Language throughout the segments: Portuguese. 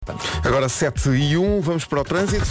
Agora 7:01, vamos para o trânsito.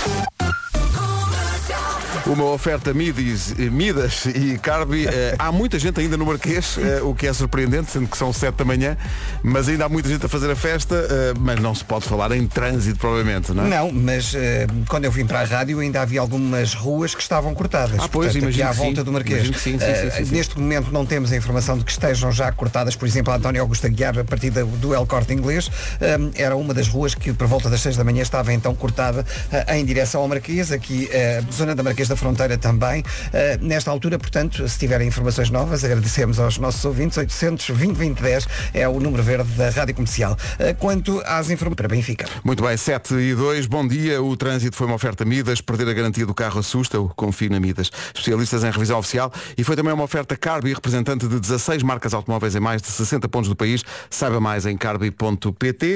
Uma oferta Midas e Carbi. Há muita gente ainda no Marquês, o que é surpreendente, sendo que são 7 da manhã, mas ainda há muita gente a fazer a festa, mas não se pode falar em trânsito, provavelmente, não é? Não, mas quando eu vim para a rádio ainda havia algumas ruas que estavam cortadas. Pois, imagino à que volta sim. do Marquês. Sim. Neste momento não temos a informação de que estejam já cortadas, por exemplo, a António Augusto Aguiar, a partir do El Corte Inglês, era uma das ruas que por volta das 6 da manhã estava então cortada em direção ao Marquês, aqui zona da Marquês da Fronteira também. Nesta altura, portanto, se tiverem informações novas, agradecemos aos nossos ouvintes. 800-2020-10 é o número verde da Rádio Comercial. Quanto às informações para Benfica. Muito bem, 7:02, bom dia. O trânsito foi uma oferta Midas. Perder a garantia do carro assusta-o. Confie na Midas. Especialistas em revisão oficial. E foi também uma oferta Carbi, representante de 16 marcas automóveis em mais de 60 pontos do país. Saiba mais em carbi.pt.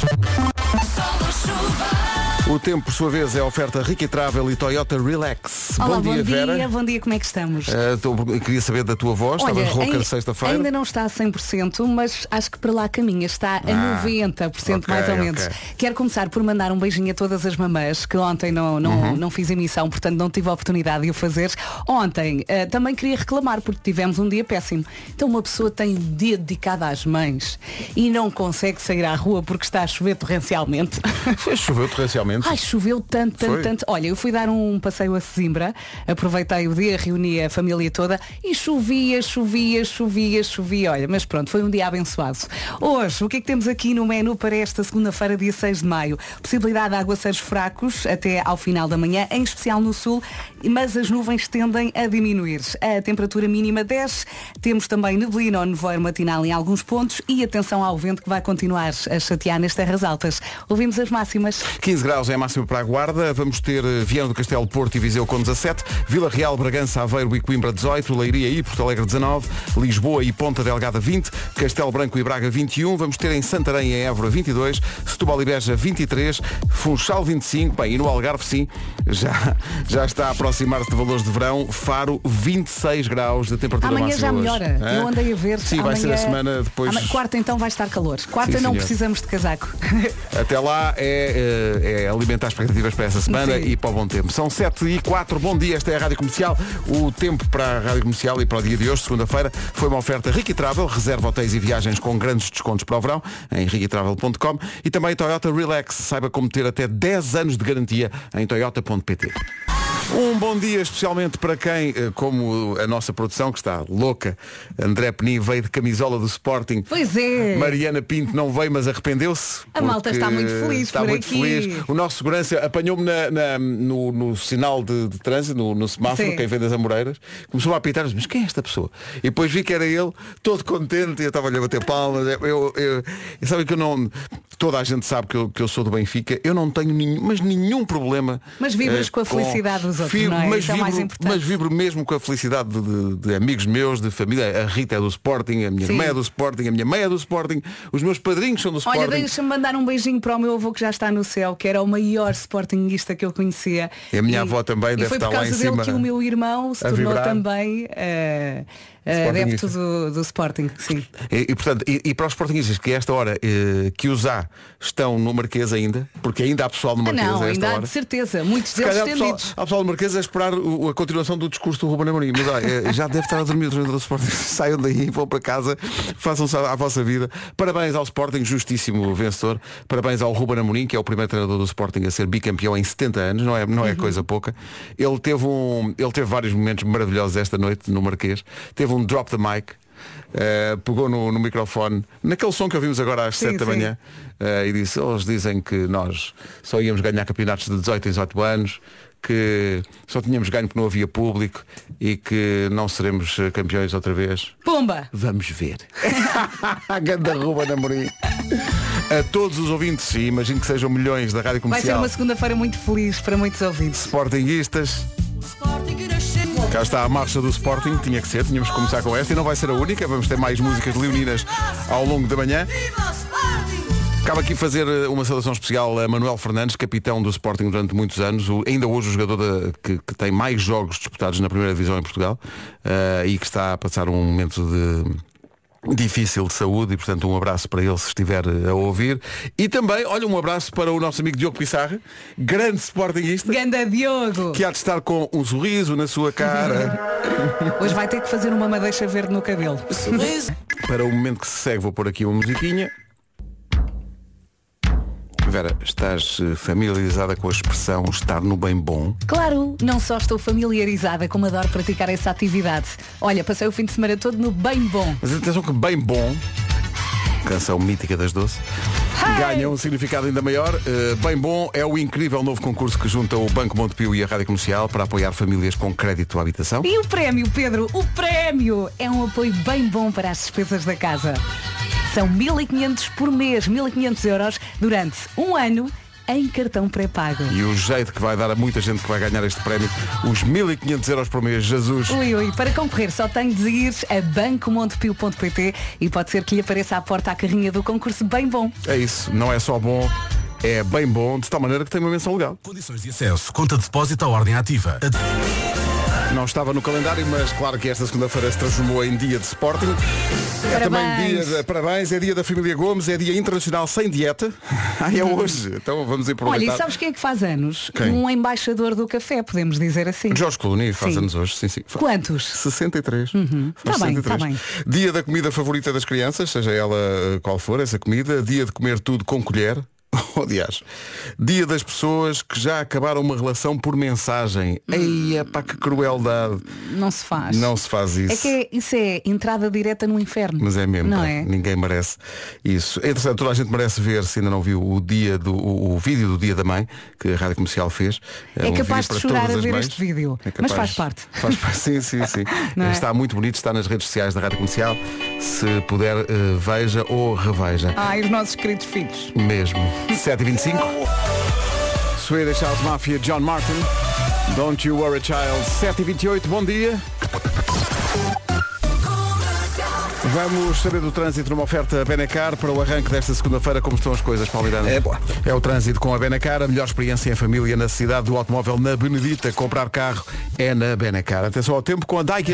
O tempo, por sua vez, é a oferta Ricky Travel e Toyota Relax. Olá, bom dia, Vera. bom dia, como é que estamos? Queria saber da tua voz, Olha, estavas rouca sexta-feira. Ainda não está a 100%, mas acho que para lá caminha, está a 90% mais ou menos. Okay. Quero começar por mandar um beijinho a todas as mamãs, que ontem não fiz emissão, portanto não tive a oportunidade de o fazer. Ontem também queria reclamar, porque tivemos um dia péssimo. Então uma pessoa tem um dia dedicado às mães e não consegue sair à rua porque está a chover torrencialmente. Choveu torrencialmente. Ai, choveu tanto. Olha, eu fui dar um passeio a Sesimbra, aproveitei o dia, reuni a família toda e chovia. Olha, mas pronto, foi um dia abençoado. Hoje, o que é que temos aqui no menu para esta segunda-feira, dia 6 de maio? Possibilidade de aguaceiros fracos até ao final da manhã, em especial no sul, mas as nuvens tendem a diminuir. A temperatura mínima 10, temos também neblina ou nevoeiro matinal em alguns pontos e atenção ao vento que vai continuar a chatear nas terras altas. Ouvimos as máximas. 15 graus é a máxima para a Guarda. Vamos ter Viana do Castelo, Porto e Viseu com 17, Vila Real, Bragança, Aveiro e Coimbra 18, Leiria e Porto Alegre 19, Lisboa e Ponta Delgada 20, Castelo Branco e Braga 21, vamos ter em Santarém e em Évora 22, Setúbal e Beja 23, Funchal 25, bem, e no Algarve sim, já está a aproximar-se de valores de verão, Faro 26 graus de temperatura Amanhã máxima já hoje. melhora. Eu andei a ver. Sim, vai ser a semana depois. Quarta então vai estar calor. Quarta Sim, não senhor. precisamos de casaco. Até lá é alimentar expectativas para essa semana. Sim. E para o bom tempo. São 7:04, bom dia, esta é a Rádio Comercial. O tempo para a Rádio Comercial e para o dia de hoje, segunda-feira, foi uma oferta Ricky Travel, reserva hotéis e viagens com grandes descontos para o verão, em riquitravel.com, e também Toyota Relax, saiba como ter até 10 anos de garantia em toyota.pt. Um bom dia especialmente para quem, como a nossa produção, que está louca, André Peni veio de camisola do Sporting. Pois é. Mariana Pinto não veio, mas arrependeu-se. A malta está muito feliz está por muito aqui. feliz. O nosso segurança apanhou-me no sinal de trânsito, no semáforo, Sim. quem vem das Amoreiras. Começou a apitar, mas quem é esta pessoa? E depois vi que era ele, todo contente, e eu estava-lhe a bater palmas. Eu sabe que eu não... Toda a gente sabe que eu sou do Benfica. Eu não tenho nenhum problema. Mas vibras com a felicidade dos outros, não é? Isso é o mais importante. Mas vibro mesmo com a felicidade de amigos meus, de família. A Rita é do Sporting, a minha Sim. irmã é do Sporting, a minha mãe é do Sporting, os meus padrinhos são do Sporting. Olha, deixa-me mandar um beijinho para o meu avô que já está no céu, que era o maior sportinguista que eu conhecia. E a minha avó também deve estar lá em E foi por causa dele cima que o meu irmão se tornou vibrar. também adepto do Sporting. Sim. Portanto, para os sportinguistas que a esta hora que os há estão no Marquês ainda, porque ainda há pessoal no Marquês Não, a esta ainda há hora. de certeza. Muitos Se deles calhar estendidos. há pessoal do Marquês a esperar a continuação do discurso do Ruben Amorim. Mas já deve estar a dormir o treinador do Sporting. Saiam daí, vão para casa, façam-se à vossa vida. Parabéns ao Sporting, justíssimo vencedor. Parabéns ao Ruben Amorim, que é o primeiro treinador do Sporting a ser bicampeão em 70 anos. Não é coisa pouca. Ele teve vários momentos maravilhosos esta noite no Marquês. Teve um drop the mic. Pegou no microfone naquele som que ouvimos agora às 7 da manhã e disse, eles dizem que nós só íamos ganhar campeonatos de 18 em 18 anos, que só tínhamos ganho porque não havia público e que não seremos campeões outra vez. Pumba! Vamos ver. A ganda Ruben Amorim. A todos os ouvintes, e imagino que sejam milhões da Rádio Vai ser Comercial, uma segunda-feira muito feliz para muitos ouvintes. sportinguistas. Cá está a marcha do Sporting, tínhamos que começar com esta e não vai ser a única, vamos ter mais músicas leoninas ao longo da manhã. Cabe aqui fazer uma saudação especial a Manuel Fernandes, capitão do Sporting durante muitos anos, ainda hoje o jogador que tem mais jogos disputados na primeira divisão em Portugal, e que está a passar um momento difícil de saúde e, portanto, um abraço para ele se estiver a ouvir. E também, olha, um abraço para o nosso amigo Diogo Pissarra, grande sportinguista. Ganda Diogo! Que há de estar com um sorriso na sua cara. Hoje vai ter que fazer uma madeixa verde no cabelo. Para o momento que se segue, vou pôr aqui uma musiquinha. Vera, estás familiarizada com a expressão estar no bem bom? Claro, não só estou familiarizada, como adoro praticar essa atividade. Olha, passei o fim de semana todo no bem bom. Mas atenção que bem bom, canção mítica das Doce, ganha um significado ainda maior. Bem bom é o incrível novo concurso que junta o Banco Montepio e a Rádio Comercial para apoiar famílias com crédito à habitação. E o prémio, Pedro, o prémio é um apoio bem bom para as despesas da casa. São 1.500 por mês, 1.500 euros durante um ano em cartão pré-pago. E o jeito que vai dar a muita gente que vai ganhar este prémio, os 1.500 euros por mês, Jesus. Ui, para concorrer só tem de ir a bancomontepio.pt e pode ser que lhe apareça à porta a carrinha do concurso bem bom. É isso, não é só bom, é bem bom, de tal maneira que tem uma menção legal. Condições de acesso, conta de depósito à ordem ativa. Não estava no calendário, mas claro que esta segunda-feira se transformou em dia de Sporting. É também dia de parabéns, é dia da família Gomes, é dia internacional sem dieta. É hoje, então vamos aproveitar. Olha, e sabes quem é que faz anos? Quem? Um embaixador do café, podemos dizer assim. George Clooney faz anos hoje, sim. Quantos? 63. Está bem, está bem. Dia da comida favorita das crianças, seja ela qual for essa comida. Dia de comer tudo com colher. Aliás, dia das pessoas que já acabaram uma relação por mensagem. Eia, pá, que crueldade. Não se faz. Não se faz isso. É que isso é entrada direta no inferno. Mas é mesmo, não pá, é? Ninguém merece isso. É interessante, toda a gente merece ver, se ainda não viu o vídeo do Dia da Mãe que a Rádio Comercial fez. É capaz de chorar a ver este vídeo. Mas faz parte. Faz parte, sim. Está muito bonito, está nas redes sociais da Rádio Comercial. Se puder, veja ou reveja. Ai, os nossos queridos filhos. Mesmo. 7h25. Swedish House Mafia, John Martin. Don't You Worry Child. 7h28, bom dia. Vamos saber do trânsito numa oferta Benacar para o arranque desta segunda-feira. Como estão as coisas, Paulo Miranda? É o trânsito com a Benacar, a melhor experiência em família na cidade do automóvel na Benedita. Comprar carro é na Benacar. Atenção ao tempo com a Daikin.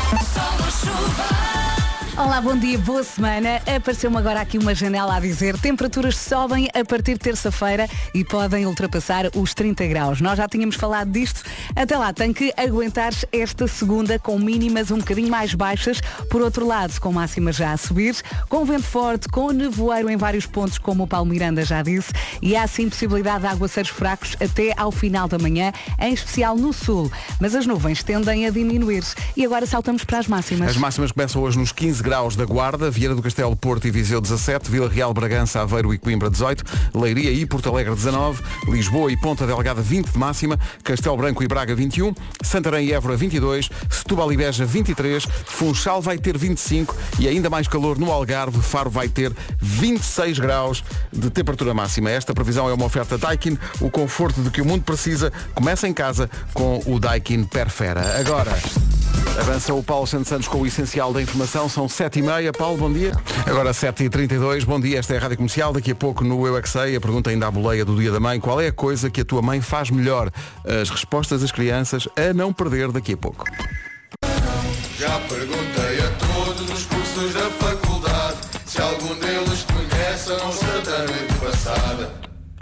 Olá, bom dia, boa semana. Apareceu-me agora aqui uma janela a dizer temperaturas sobem a partir de terça-feira e podem ultrapassar os 30 graus. Nós já tínhamos falado disto. Até lá, tem que aguentar esta segunda com mínimas um bocadinho mais baixas. Por outro lado, com máximas já a subir, com vento forte, com nevoeiro em vários pontos, como o Paulo Miranda já disse, e há sim possibilidade de aguaceiros fracos até ao final da manhã, em especial no sul. Mas as nuvens tendem a diminuir. E agora saltamos para as máximas. As máximas começam hoje nos 15 graus da Guarda, Viana do Castelo, Porto e Viseu 17, Vila Real, Bragança, Aveiro e Coimbra 18, Leiria e Porto Alegre 19, Lisboa e Ponta Delgada 20 de máxima, Castelo Branco e Braga 21, Santarém e Évora 22, Setúbal e Beja 23, Funchal vai ter 25 e ainda mais calor no Algarve, Faro vai ter 26 graus de temperatura máxima. Esta previsão é uma oferta Daikin, o conforto de que o mundo precisa começa em casa com o Daikin Perfera. Agora avança o Paulo Santos com o essencial da informação. São 7h30. Paulo, bom dia. Agora 7h32. Bom dia, esta é a Rádio Comercial. Daqui a pouco no Eu é Que Sei, a pergunta ainda à boleia do Dia da Mãe. Qual é a coisa que a tua mãe faz melhor? As respostas das crianças a não perder daqui a pouco. Já perguntei a todos os cursos da faculdade se algum deles conhece a nossa tarde passada.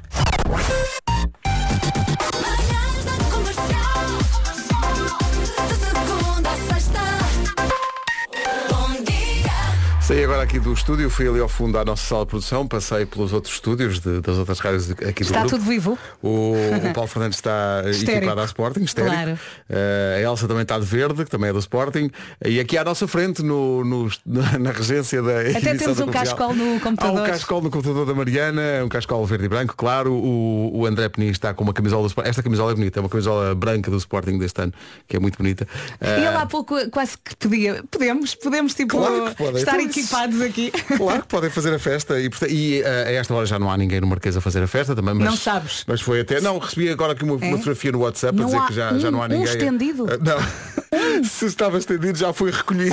Saí agora aqui do estúdio, fui ali ao fundo à nossa sala de produção, passei pelos outros estúdios das outras rádios aqui do Está grupo. tudo vivo? O Paulo Fernandes está equipado à Sporting, estéreo. Claro. A Elsa também está de verde, que também é do Sporting. E aqui à nossa frente, na regência da Até temos um cascol no computador. Há um cascol no computador da Mariana, um cascol verde e branco, claro. O André Penin está com uma camisola do Sporting. Esta camisola é bonita, é uma camisola branca do Sporting deste ano, que é muito bonita. E ele há pouco quase que pedia. Podemos tipo, claro que estar equipados aqui. Claro que podem fazer a festa e a esta hora já não há ninguém no Marquês a fazer a festa também, mas, não sabes. Mas foi até. Não, recebi agora aqui uma fotografia no WhatsApp a dizer que já não há ninguém. Estendido? Não. Se estava estendido, já foi recolhido.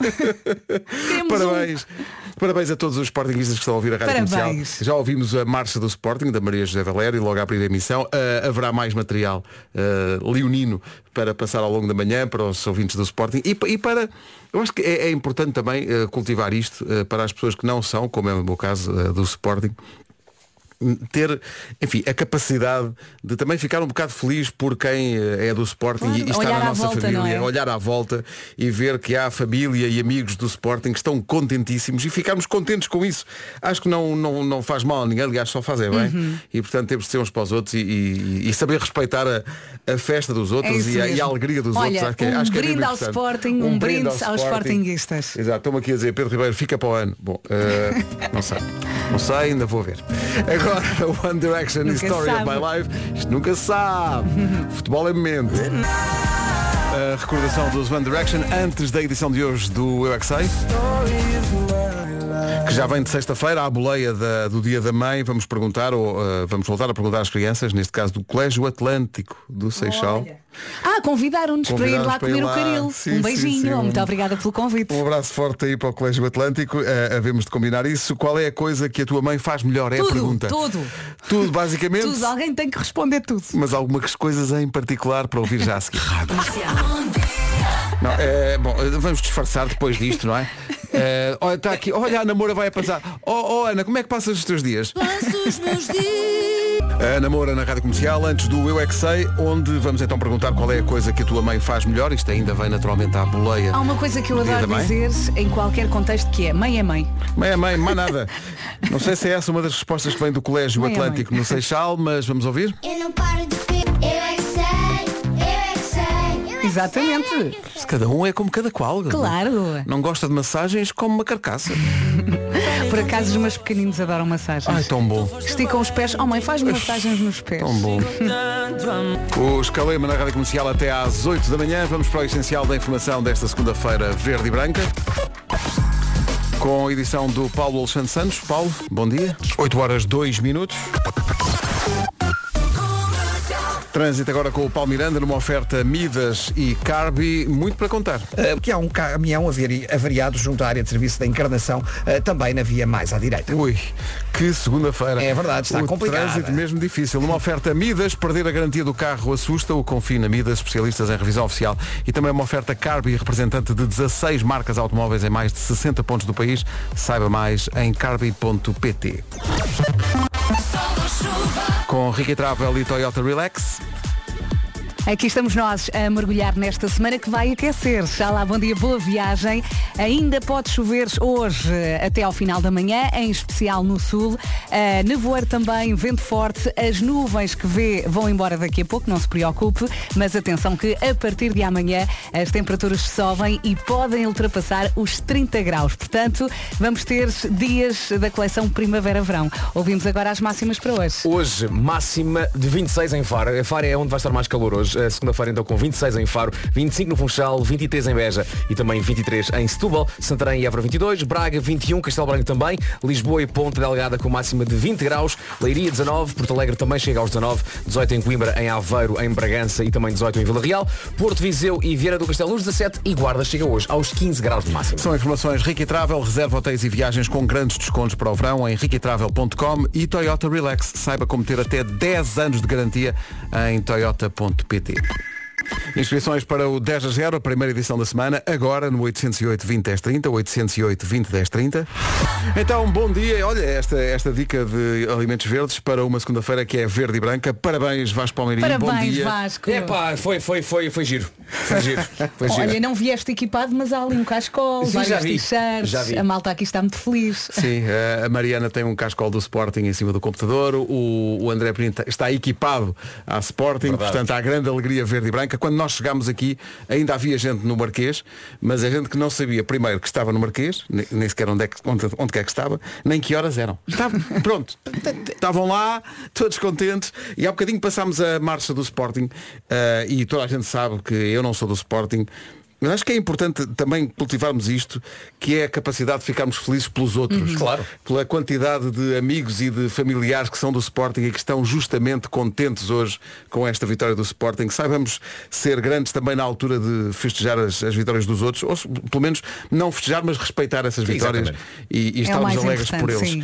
Parabéns a todos os Sportingistas que estão a ouvir a Rádio Comercial. Já ouvimos a marcha do Sporting, da Maria José Valério, logo a abrir a emissão. Haverá mais material leonino para passar ao longo da manhã para os ouvintes do Sporting e para... Eu acho que é importante também cultivar isto para as pessoas que não são, como é o meu caso do Sporting, ter, enfim, a capacidade de também ficar um bocado feliz por quem é do Sporting, claro, e estar na nossa volta, família, olhar à volta e ver que há família e amigos do Sporting que estão contentíssimos e ficarmos contentes com isso. Acho que não faz mal a ninguém, aliás, só faz bem. E portanto temos de ser uns para os outros e saber respeitar a festa dos outros e a alegria dos outros. Acho que é brinde ao Sporting, um brinde aos Sportingistas. Exato, estou-me aqui a dizer, Pedro Ribeiro, fica para o ano. Bom, não sei, ainda vou ver. Agora, One Direction e Story of My Life. Isto nunca se sabe. Futebol é momento. A recordação dos One Direction antes da edição de hoje do Eu é Que Sei, que já vem de sexta-feira, à boleia do Dia da Mãe. Vamos perguntar, vamos voltar a perguntar às crianças, neste caso do Colégio Atlântico do Seixal. Convidaram-nos para ir lá comer o caril. Um beijinho, sim. Muito obrigada pelo convite. Um abraço forte aí para o Colégio Atlântico. Havemos de combinar isso. Qual é a coisa que a tua mãe faz melhor? É a pergunta. Tudo, basicamente. Tudo, alguém tem que responder tudo. Mas algumas coisas em particular para ouvir já a seguir. Não, bom, vamos disfarçar depois disto, não é? Olha, está aqui. Olha, a Namora vai a passar. Ana, como é que passas os teus dias? Passo os meus dias. A Namora na Rádio Comercial, antes do Eu é Que Sei, onde vamos então perguntar qual é a coisa que a tua mãe faz melhor. Isto ainda vem naturalmente à boleia. Há uma coisa que eu adoro dizer em qualquer contexto, que é mãe é mãe. Mãe é mãe, mais nada. Não sei se é essa uma das respostas que vem do Colégio Atlântico no Seixal, mas vamos ouvir? Eu não paro de ver. Eu é que sei, eu é que sei. Exatamente. Se cada um é como cada qual. Claro. Não gosta de massagens, como uma carcaça. Por acaso os meus pequeninos adoram massagens. Ai, tão bom. Esticam os pés. Oh mãe, faz massagens nos pés. Tão bom. O Escalema na Rádio Comercial até às 8 da manhã. Vamos para o essencial da informação desta segunda-feira verde e branca. Com a edição do Paulo Alexandre Santos. Paulo, bom dia. 8 horas 2 minutos. Trânsito agora com o Paulo Miranda numa oferta Midas e Carbi, muito para contar. Porque há um caminhão avariado junto à área de serviço da Encarnação, também na via mais à direita. Ui, que segunda-feira. É verdade, está complicado. Trânsito mesmo difícil. Numa oferta Midas, perder a garantia do carro assusta. O confie na Midas, especialistas em revisão oficial. E também uma oferta Carbi, representante de 16 marcas automóveis em mais de 60 pontos do país. Saiba mais em carbi.pt. Com Ricky Travel e Toyota Relax. Aqui estamos nós a mergulhar nesta semana que vai aquecer. Já lá, bom dia, boa viagem. Ainda pode chover hoje até ao final da manhã, em especial no sul. Nevoeiro também, vento forte. As nuvens que vê vão embora daqui a pouco, não se preocupe. Mas atenção que a partir de amanhã as temperaturas sobem e podem ultrapassar os 30 graus. Portanto, vamos ter dias da coleção Primavera-Verão. Ouvimos agora as máximas para hoje. Hoje, máxima de 26 em Faro. Faro é onde vai estar mais calor hoje. Segunda-feira então com 26 em Faro, 25 no Funchal, 23 em Beja e também 23 em Setúbal, Santarém e Évora 22, Braga 21, Castelo Branco também, Lisboa e Ponta Delgada com máxima de 20 graus, Leiria 19, Porto Alegre também chega aos 19, 18 em Coimbra, em Aveiro, em Bragança e também 18 em Vila Real, Porto Viseu e Vieira do Castelo nos 17 e Guarda chega hoje aos 15 graus de máxima. São informações Ricky Travel, reserva hotéis e viagens com grandes descontos para o verão em rickytravel.com e Toyota Relax. Saiba como ter até 10 anos de garantia em toyota.pt. Inscrições para o 10-0, a primeira edição da semana, agora no 808 20 10 30, 808 20 10 30. Então, bom dia. Olha, esta dica de alimentos verdes para uma segunda-feira que é verde e branca. Parabéns, Vasco Palmeirinho. Parabéns, bom dia. Vasco. Foi giro. Foi giro. Olha, não vieste equipado, mas há ali um cascol, várias t-shirts. A malta aqui está muito feliz. Sim, a Mariana tem um cascol do Sporting em cima do computador. O André Pinto está equipado à Sporting. Verdade. Portanto, há grande alegria verde e branca. Quando nós chegámos aqui, ainda havia gente no Marquês, mas a gente que não sabia, primeiro, que estava no Marquês, nem sequer onde é que estava, nem que horas eram. Pronto. Estavam lá, todos contentes, e há bocadinho passámos a marcha do Sporting, e toda a gente sabe que eu não sou do Sporting, Mas acho que é importante também cultivarmos isto, que é a capacidade de ficarmos felizes pelos outros. Claro. Pela quantidade de amigos e de familiares que são do Sporting e que estão justamente contentes hoje com esta vitória do Sporting. Que saibamos ser grandes também na altura de festejar as vitórias dos outros, ou pelo menos não festejar, mas respeitar essas vitórias e estarmos alegres por eles.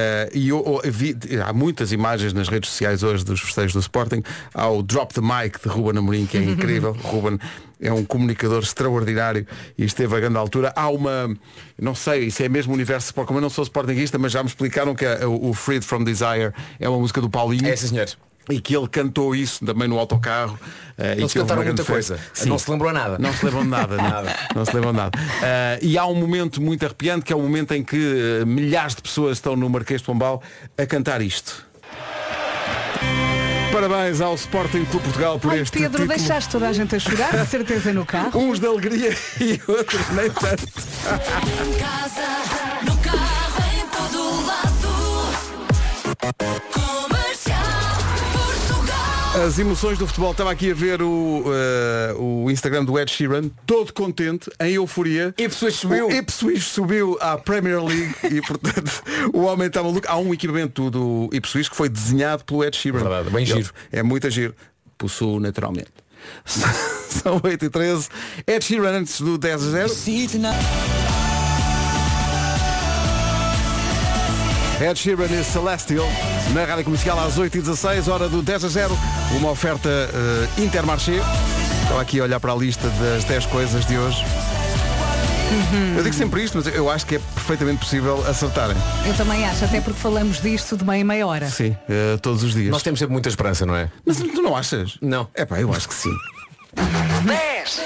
Há muitas imagens nas redes sociais hoje dos festejos do Sporting. Há o Drop the Mic de Ruben Amorim, que é incrível. Ruben é um comunicador extraordinário e esteve a grande altura. Há uma, não sei, isso é mesmo o universo Sport, como eu não sou sportinguista, mas já me explicaram que o Freed from Desire é uma música do Paulinho. É, senhor. E que ele cantou isso também no autocarro. Eles cantaram muita coisa. Sim. Não se lembrou nada. Não se lembram de nada. Não se lembram de nada. E há um momento muito arrepiante, que é o momento em que milhares de pessoas estão no Marquês de Pombal a cantar isto. Parabéns ao Sporting Clube Portugal por este Pedro, título. deixaste toda a gente a chorar, de certeza, no carro. Uns de alegria e outros nem tanto. Em casa, no carro, em todo lado. Comercial Portugal. As emoções do futebol. Estava aqui a ver o Instagram do Ed Sheeran, todo contente, em euforia. Ipswich subiu. O Ipswich subiu à Premier League e, portanto, o homem está maluco. Há um equipamento do Ipswich que foi desenhado pelo Ed Sheeran. Verdade, bem giro. É muito giro. Possuo naturalmente. São 8h13. Ed Sheeran antes do 10-0. Ed Sheeran e Celestial na Rádio Comercial às 8h16, hora do 10-0, uma oferta Intermarché. Estava aqui a olhar para a lista das 10 coisas de hoje. Eu digo sempre isto, mas eu acho que é perfeitamente possível acertarem. Eu também acho, até porque falamos disto de meia em meia hora. Sim, todos os dias. Nós temos sempre muita esperança, não é? Mas tu não achas? Não. É pá, eu acho que sim. 10,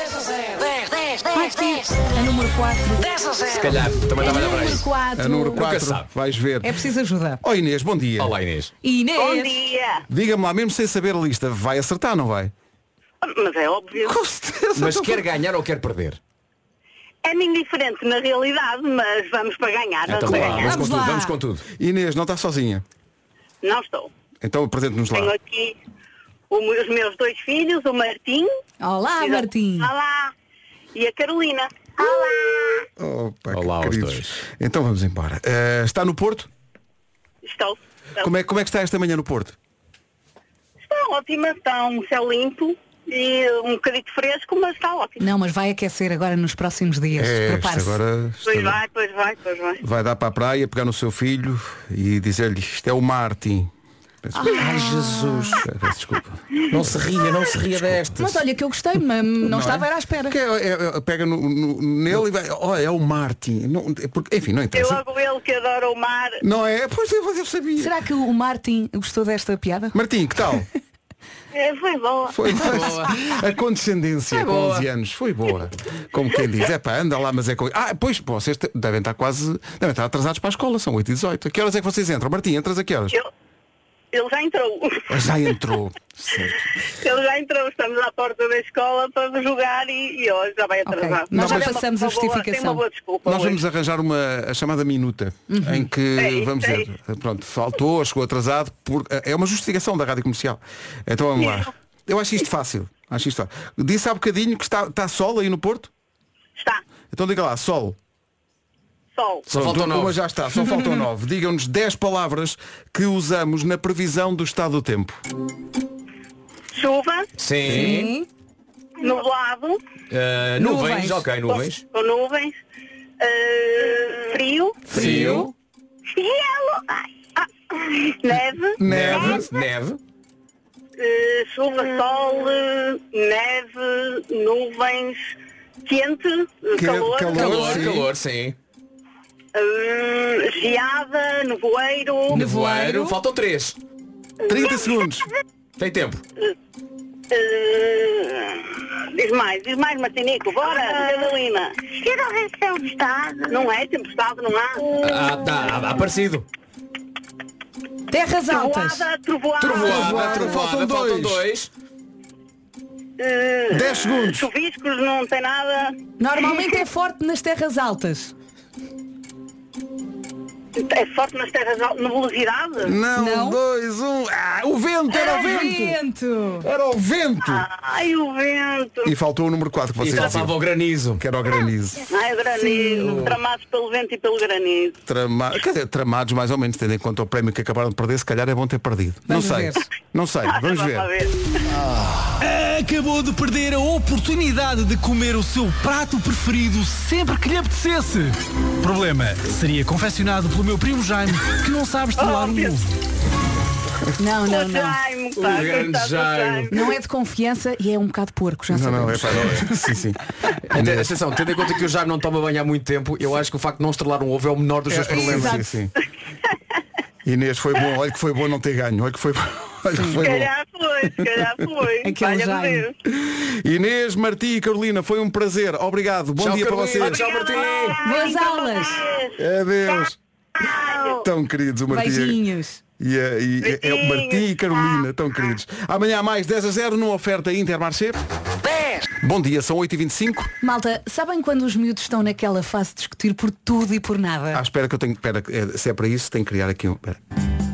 10. A número 4. 10 a 0. Se calhar, também estava a olhar para Número isso. 4. A número Nunca 4, sabe. vais ver. É preciso ajuda. Oh Inês, bom dia. Olá, Inês. Inês. Bom dia. Diga-me lá, mesmo sem saber a lista, vai acertar, não vai? Mas é óbvio. Com certeza. Mas quer ganhar ou quer perder? É-me indiferente na realidade, mas vamos para ganhar. Então, Vamos para vá, ganhar. vamos com lá. tudo, vamos com tudo. Inês, não está sozinha. Não estou. Então apresente-nos Tenho lá. aqui os meus 2 filhos, o Martim. Olá, Martim. Olá. E a Carolina. Olá. Opa, Olá que aos queridos. dois. Então vamos embora. Está no Porto? Estou. Como é que está esta manhã no Porto? Está ótima, está um céu limpo e um bocadinho fresco, mas está ótimo. Não, mas vai aquecer agora nos próximos dias. Prepare-se. Agora Pois vai. vai dar para a praia, pegar no seu filho e dizer-lhe, isto é o Martin. Ai, Jesus. Peço desculpa. Não se ria destas. Mas olha que eu gostei, mas não estava era à espera. Que pega nele e vai, é o Martin. Não, porque, enfim, não É interessa. logo ele que adora o mar. Não é? Pois eu sabia. Será que o Martim gostou desta piada? Martim, que tal? Foi boa. Foi boa. A condescendência Foi com boa. 11 anos foi boa. Como quem diz, anda lá, mas é com... pois, vocês devem estar atrasados para a escola, são 8h18. A que horas é que vocês entram? Martim, entras a que horas? Ele já entrou. Já entrou. Certo. Ele já entrou, estamos à porta da escola para jogar e hoje já vai atrasar. Nós já Mas passamos a tem uma justificação. boa desculpa. Nós hoje. vamos arranjar a chamada minuta em que vamos dizer, pronto, faltou, chegou atrasado, é uma justificação da Rádio Comercial. Então vamos lá. Eu acho isto fácil. Disse há bocadinho que está sol aí no Porto? Está. Então diga lá, sol. Sol. Só faltam 9. Uma já está, só faltam 9. Digam-nos 10 palavras que usamos na previsão do estado do tempo. Chuva. Sim. Nublado. Nuvens, ok, nuvens. Com nuvens. Frio. Frio. Gelo. Neve. Neve. Chuva, sol, neve, nuvens, quente, calor. Calor, sim. Geada, nevoeiro. Nevoeiro. Faltam 3. 30 segundos. Tem tempo. Diz mais, Martinico, bora, Carolina. Tempestade. Não é tempestade, não há. Tá aparecido. Terras altas. Trovoada. Faltam 2. 10 segundos. Chuviscos, não tem nada. Normalmente é forte nas terras altas. É forte nas terras altas, na velocidade? Não, 2, 1. O vento, era o vento. Vento. Era o vento. Ai, o vento. E faltou o número 4 que E vocês faltava diziam, o granizo. que era o granizo. Ai, o granizo. Tramados pelo vento e pelo granizo. Quer dizer, tramados mais ou menos, tendo em conta o prémio que acabaram de perder, se calhar é bom ter perdido. Vamos não sei. ver. Não sei, vamos ver. lá ver. Acabou de perder a oportunidade de comer o seu prato preferido sempre que lhe apetecesse. Problema, seria confeccionado pelo meu primo Jaime, que não sabe estrelar um ovo. Não. Jaime, O grande Jaime. Não é de confiança e é um bocado porco, já Não, sabemos. não, é. Sim. Atenção, tendo em conta que o Jaime não toma banho há muito tempo, eu acho que o facto de não estrelar um ovo é o menor dos seus problemas. Sim. Inês, foi bom, olha que foi bom não ter ganho, olha que foi bom. Olha que Se foi bom. calhar foi. Aquele Valha-me Jaime. Deus. Inês, Martim e Carolina, foi um prazer. Obrigado. Bom Tchau, dia Carolina. para vocês. Tchau, Martim. Boas aulas. Adeus. Tão queridos o Martim. Beijinhos. É o Martim e Carolina, tão queridos. Amanhã há mais 10-0 numa oferta Intermarché. 10. Bom dia, são 8h25. Malta, sabem quando os miúdos estão naquela fase de discutir por tudo e por nada? Espera que eu tenho. Espera, se é para isso, tenho que criar aqui um. Espera.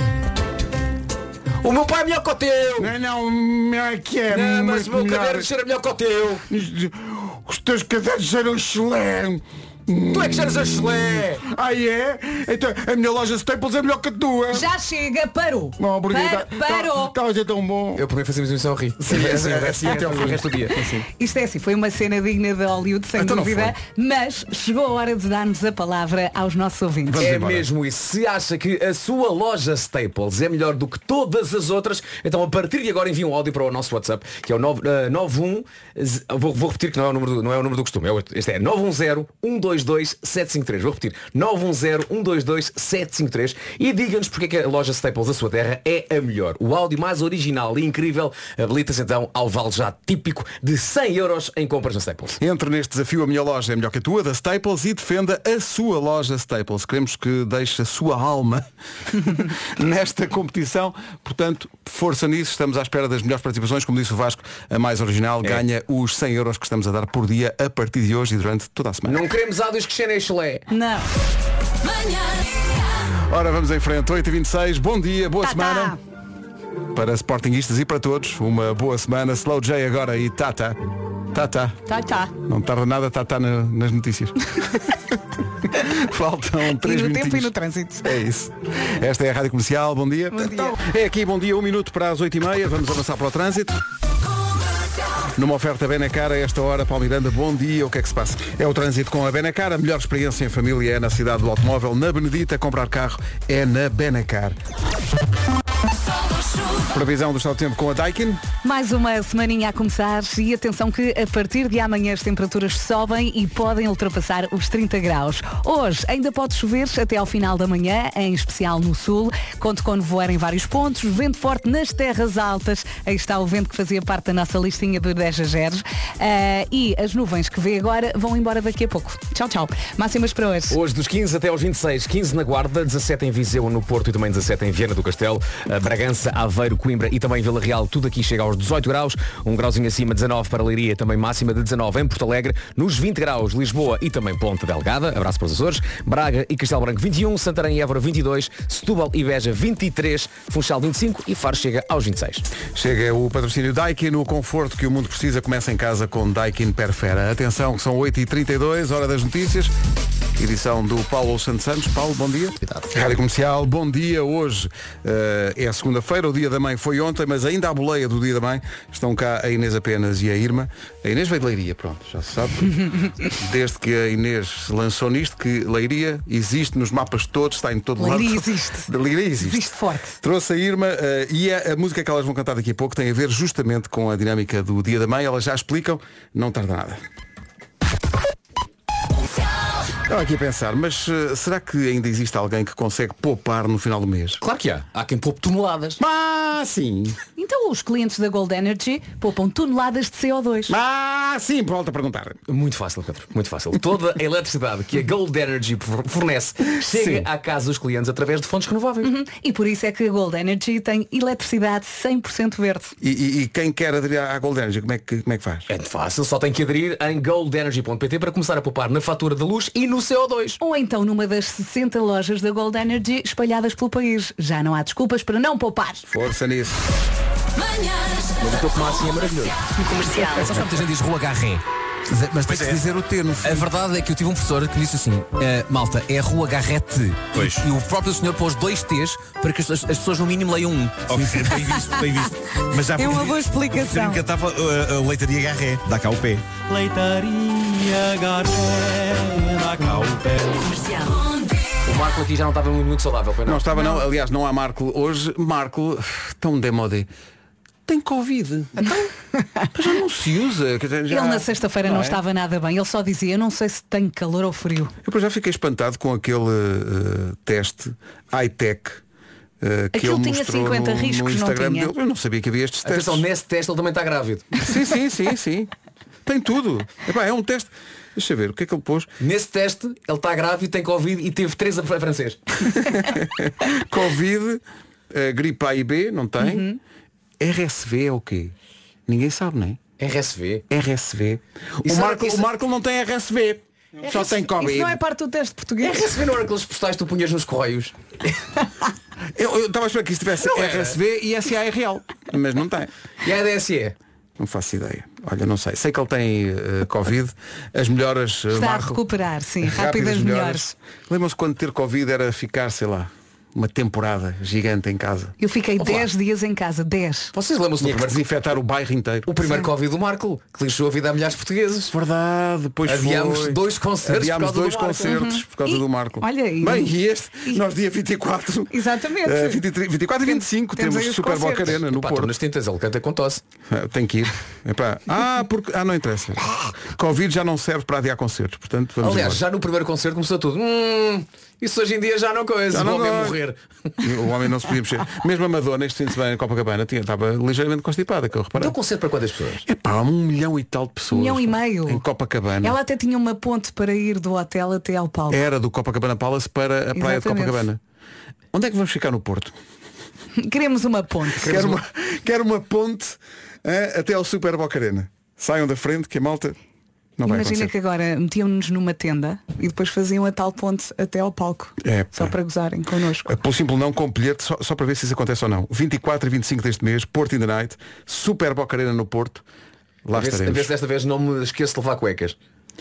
O meu pai é melhor que o teu. Não, é que é. Não, mas o meu melhor. caderno cheira melhor que o teu. Os teus cadernos cheiram excelente. Tu é que cheiras a chulé. É? Então a minha loja Staples é melhor que a tua. Já chega, parou. Não, obrigado. Parou. Estava a ser tão bom. Eu por mim fazemos emissão a rir. Assim até o resto do dia. Isto é assim, foi uma cena digna de Hollywood, sem Então não dúvida, mas chegou a hora de darmos a palavra aos nossos ouvintes. Vamos É embora. mesmo isso. Se acha que a sua loja Staples é melhor do que todas as outras, então a partir de agora envie um áudio para o nosso WhatsApp, que é o 91. Vou repetir que não é o número do costume. Este é 910-122-753. Vou repetir. 910-122-753 e diga-nos porque é que a loja Staples da sua terra é a melhor. O áudio mais original e incrível habilita-se então ao vale já típico de 100 euros em compras na Staples. Entre neste desafio, a minha loja é melhor que a tua, da Staples, e defenda a sua loja Staples. Queremos que deixe a sua alma nesta competição. Portanto, força nisso. Estamos à espera das melhores participações. Como disse o Vasco, a mais original ganha os 100 euros que estamos a dar por dia a partir de hoje e durante toda a semana. Não queremos áudios que cheirem a chulé. Não. Ora, vamos em frente. 8h26. Bom dia, boa semana. Para sportinguistas e para todos, uma boa semana. Slow J agora e Tata. Tata. Tá. Não tarda nada, Tata nas notícias. Faltam 3 E no minutinhos. tempo e no trânsito. É isso. Esta é a Rádio Comercial. Bom dia. É aqui, bom dia. 1 minuto para as 8h30. Vamos avançar para o trânsito. Numa oferta Benacar, a esta hora, Paulo Miranda, bom dia, o que é que se passa? É o trânsito com a Benacar, a melhor experiência em família é na cidade do automóvel, na Benedita, comprar carro é na Benacar. Previsão do estado de tempo com a Daikin. Mais uma semaninha a começar e atenção que a partir de amanhã as temperaturas sobem e podem ultrapassar os 30 graus. Hoje ainda pode chover até ao final da manhã, em especial no sul. Conto com nevoeiro em vários pontos, vento forte nas terras altas. Aí está o vento que fazia parte da nossa listinha de 10 ageres. E as nuvens que vê agora vão embora daqui a pouco. Tchau, tchau. Máximas para hoje. Hoje dos 15 até aos 26, 15 na Guarda, 17 em Viseu, no Porto e também 17 em Viana do Castelo, Bragança, Aveiro, Coimbra e também Vila Real, tudo aqui chega aos 18 graus, um grauzinho acima, 19 para Leiria, também máxima de 19 em Porto Alegre, nos 20 graus Lisboa e também Ponta Delgada, abraço para os Açores, Braga e Castelo Branco 21, Santarém e Évora 22, Setúbal e Beja 23, Funchal 25 e Faro chega aos 26. Chega o patrocínio Daikin, o conforto que o mundo precisa começa em casa com Daikin Perfera. Atenção, que são 8h32, hora das notícias. Edição do Paulo Santos. Paulo, bom dia. Rádio Comercial, bom dia. Hoje é segunda-feira, o Dia da Mãe foi ontem, mas ainda à boleia do Dia da Mãe estão cá a Inês apenas e a Irma. A Inês veio de Leiria, pronto, já se sabe. Desde que a Inês se lançou nisto, que Leiria existe nos mapas todos, está em todo lado. Leiria existe. Leiria existe. Existe forte. Trouxe a Irma e a música que elas vão cantar daqui a pouco tem a ver justamente com a dinâmica do Dia da Mãe. Elas já explicam, não tarda nada. Estava aqui a pensar, mas será que ainda existe alguém que consegue poupar no final do mês? Claro que há. Há quem poupe toneladas. Sim. Então os clientes da Gold Energy poupam toneladas de CO2. Sim, volta a perguntar. Muito fácil, Pedro. Muito fácil. Toda a eletricidade que a Gold Energy fornece chega à casa dos clientes através de fontes renováveis. E por isso é que a Gold Energy tem eletricidade 100% verde. E quem quer aderir à Gold Energy, como é que faz? É muito fácil. Só tem que aderir em goldenergy.pt para começar a poupar na fatura da luz e no no CO2. Ou então numa das 60 lojas da Gold Energy espalhadas pelo país. Já não há desculpas para não poupar. Força nisso. Mas o teu tomate assim é maravilhoso. Comercial. Mas muita gente diz Rua Garré. Mas tem que dizer o T no fim. A verdade é que eu tive um professor que disse assim, malta, é Rua Garrete. Pois. E o próprio senhor pôs 2 T's para que as pessoas no mínimo leiam um. Ok, bem visto, bem visto. Mas já É uma boa explicação. cantava a Leitaria Garré, dá cá o pé. Leitaria Garré, dá cá o pé. O Marco aqui já não estava muito saudável, foi não? Não estava não, aliás não há Marco hoje. Marco, tão demodé. Tem Covid. Então, já não se usa. Quer dizer, já... Ele na sexta-feira não é? estava nada bem. Ele só dizia, eu não sei se tenho calor ou frio. Eu depois já fiquei espantado com aquele teste high-tech que Aquilo ele tinha mostrou 50 no riscos, não Instagram tinha? dele. Eu não sabia que havia estes testes. Atenção, nesse teste ele também está grávido. Sim. Tem tudo. Epá, é um teste. Deixa eu ver, o que é que ele pôs? Nesse teste, ele está grávido, tem Covid e teve 3 a francês. Covid, gripe A e B, não tem. Uhum. RSV é o quê? Ninguém sabe, não é? RSV. RSV. O Marco não tem RSV. Só tem Covid. Isso não é parte do teste português. RSV não era aqueles postais que tu punhas nos correios. Eu estava a esperar que isso tivesse Não era. RSV e SARL, mas não tem. E a DSE? Não faço ideia. Olha, não sei. Sei que ele tem Covid. As melhoras, Está Marco, a recuperar, sim. Rápidas melhores. Lembram-se quando ter Covid era ficar, sei lá, uma temporada gigante em casa. Eu fiquei 10 dias em casa. 10. Vocês lembram-se do Tinha que primeiro, desinfetar o bairro inteiro. o primeiro Covid do Marco, que lixou a vida a milhares de portugueses? Verdade, depois Adiámos foi. 2 concertos Adiámos por causa 2 do Marco. concertos por causa E, do Marco. olha aí. Bem, e este, nós dia 24. Exatamente. 24 e 25 Temos aí temos os Super Boca concertos. Arena no Pá, Porto. nas tintas, ele canta com tosse. Tem que ir. Epá. Não interessa. Covid já não serve para adiar concertos. Portanto, vamos Aliás, embora. já no primeiro concerto começou tudo. Isso hoje em dia já não coisa. Já não Vou dá. morrer. O homem não se podia mexer. Mesmo a Madonna, este fim de semana em Copacabana, estava ligeiramente constipada, que eu reparei. Deu concerto para quantas pessoas? Epá, 1 milhão e tal de pessoas. 1,5 milhão. Em Copacabana. Ela até tinha uma ponte para ir do hotel até ao palco. Era do Copacabana Palace para a praia de Exatamente. Copacabana. Onde é que vamos ficar no Porto? Queremos uma ponte. Quero uma ponte até ao Super Boca Arena. Saiam da frente que a malta não vai Imagina acontecer. que agora metiam-nos numa tenda e depois faziam a tal ponte até ao palco. Só para gozarem connosco. Pelo simples não, com bilhete, só para ver se isso acontece ou não. 24 e 25 deste mês, Porto in the Night, Super Boca Arena no Porto. Lá A ver estaremos. se desta vez não me esqueço de levar cuecas.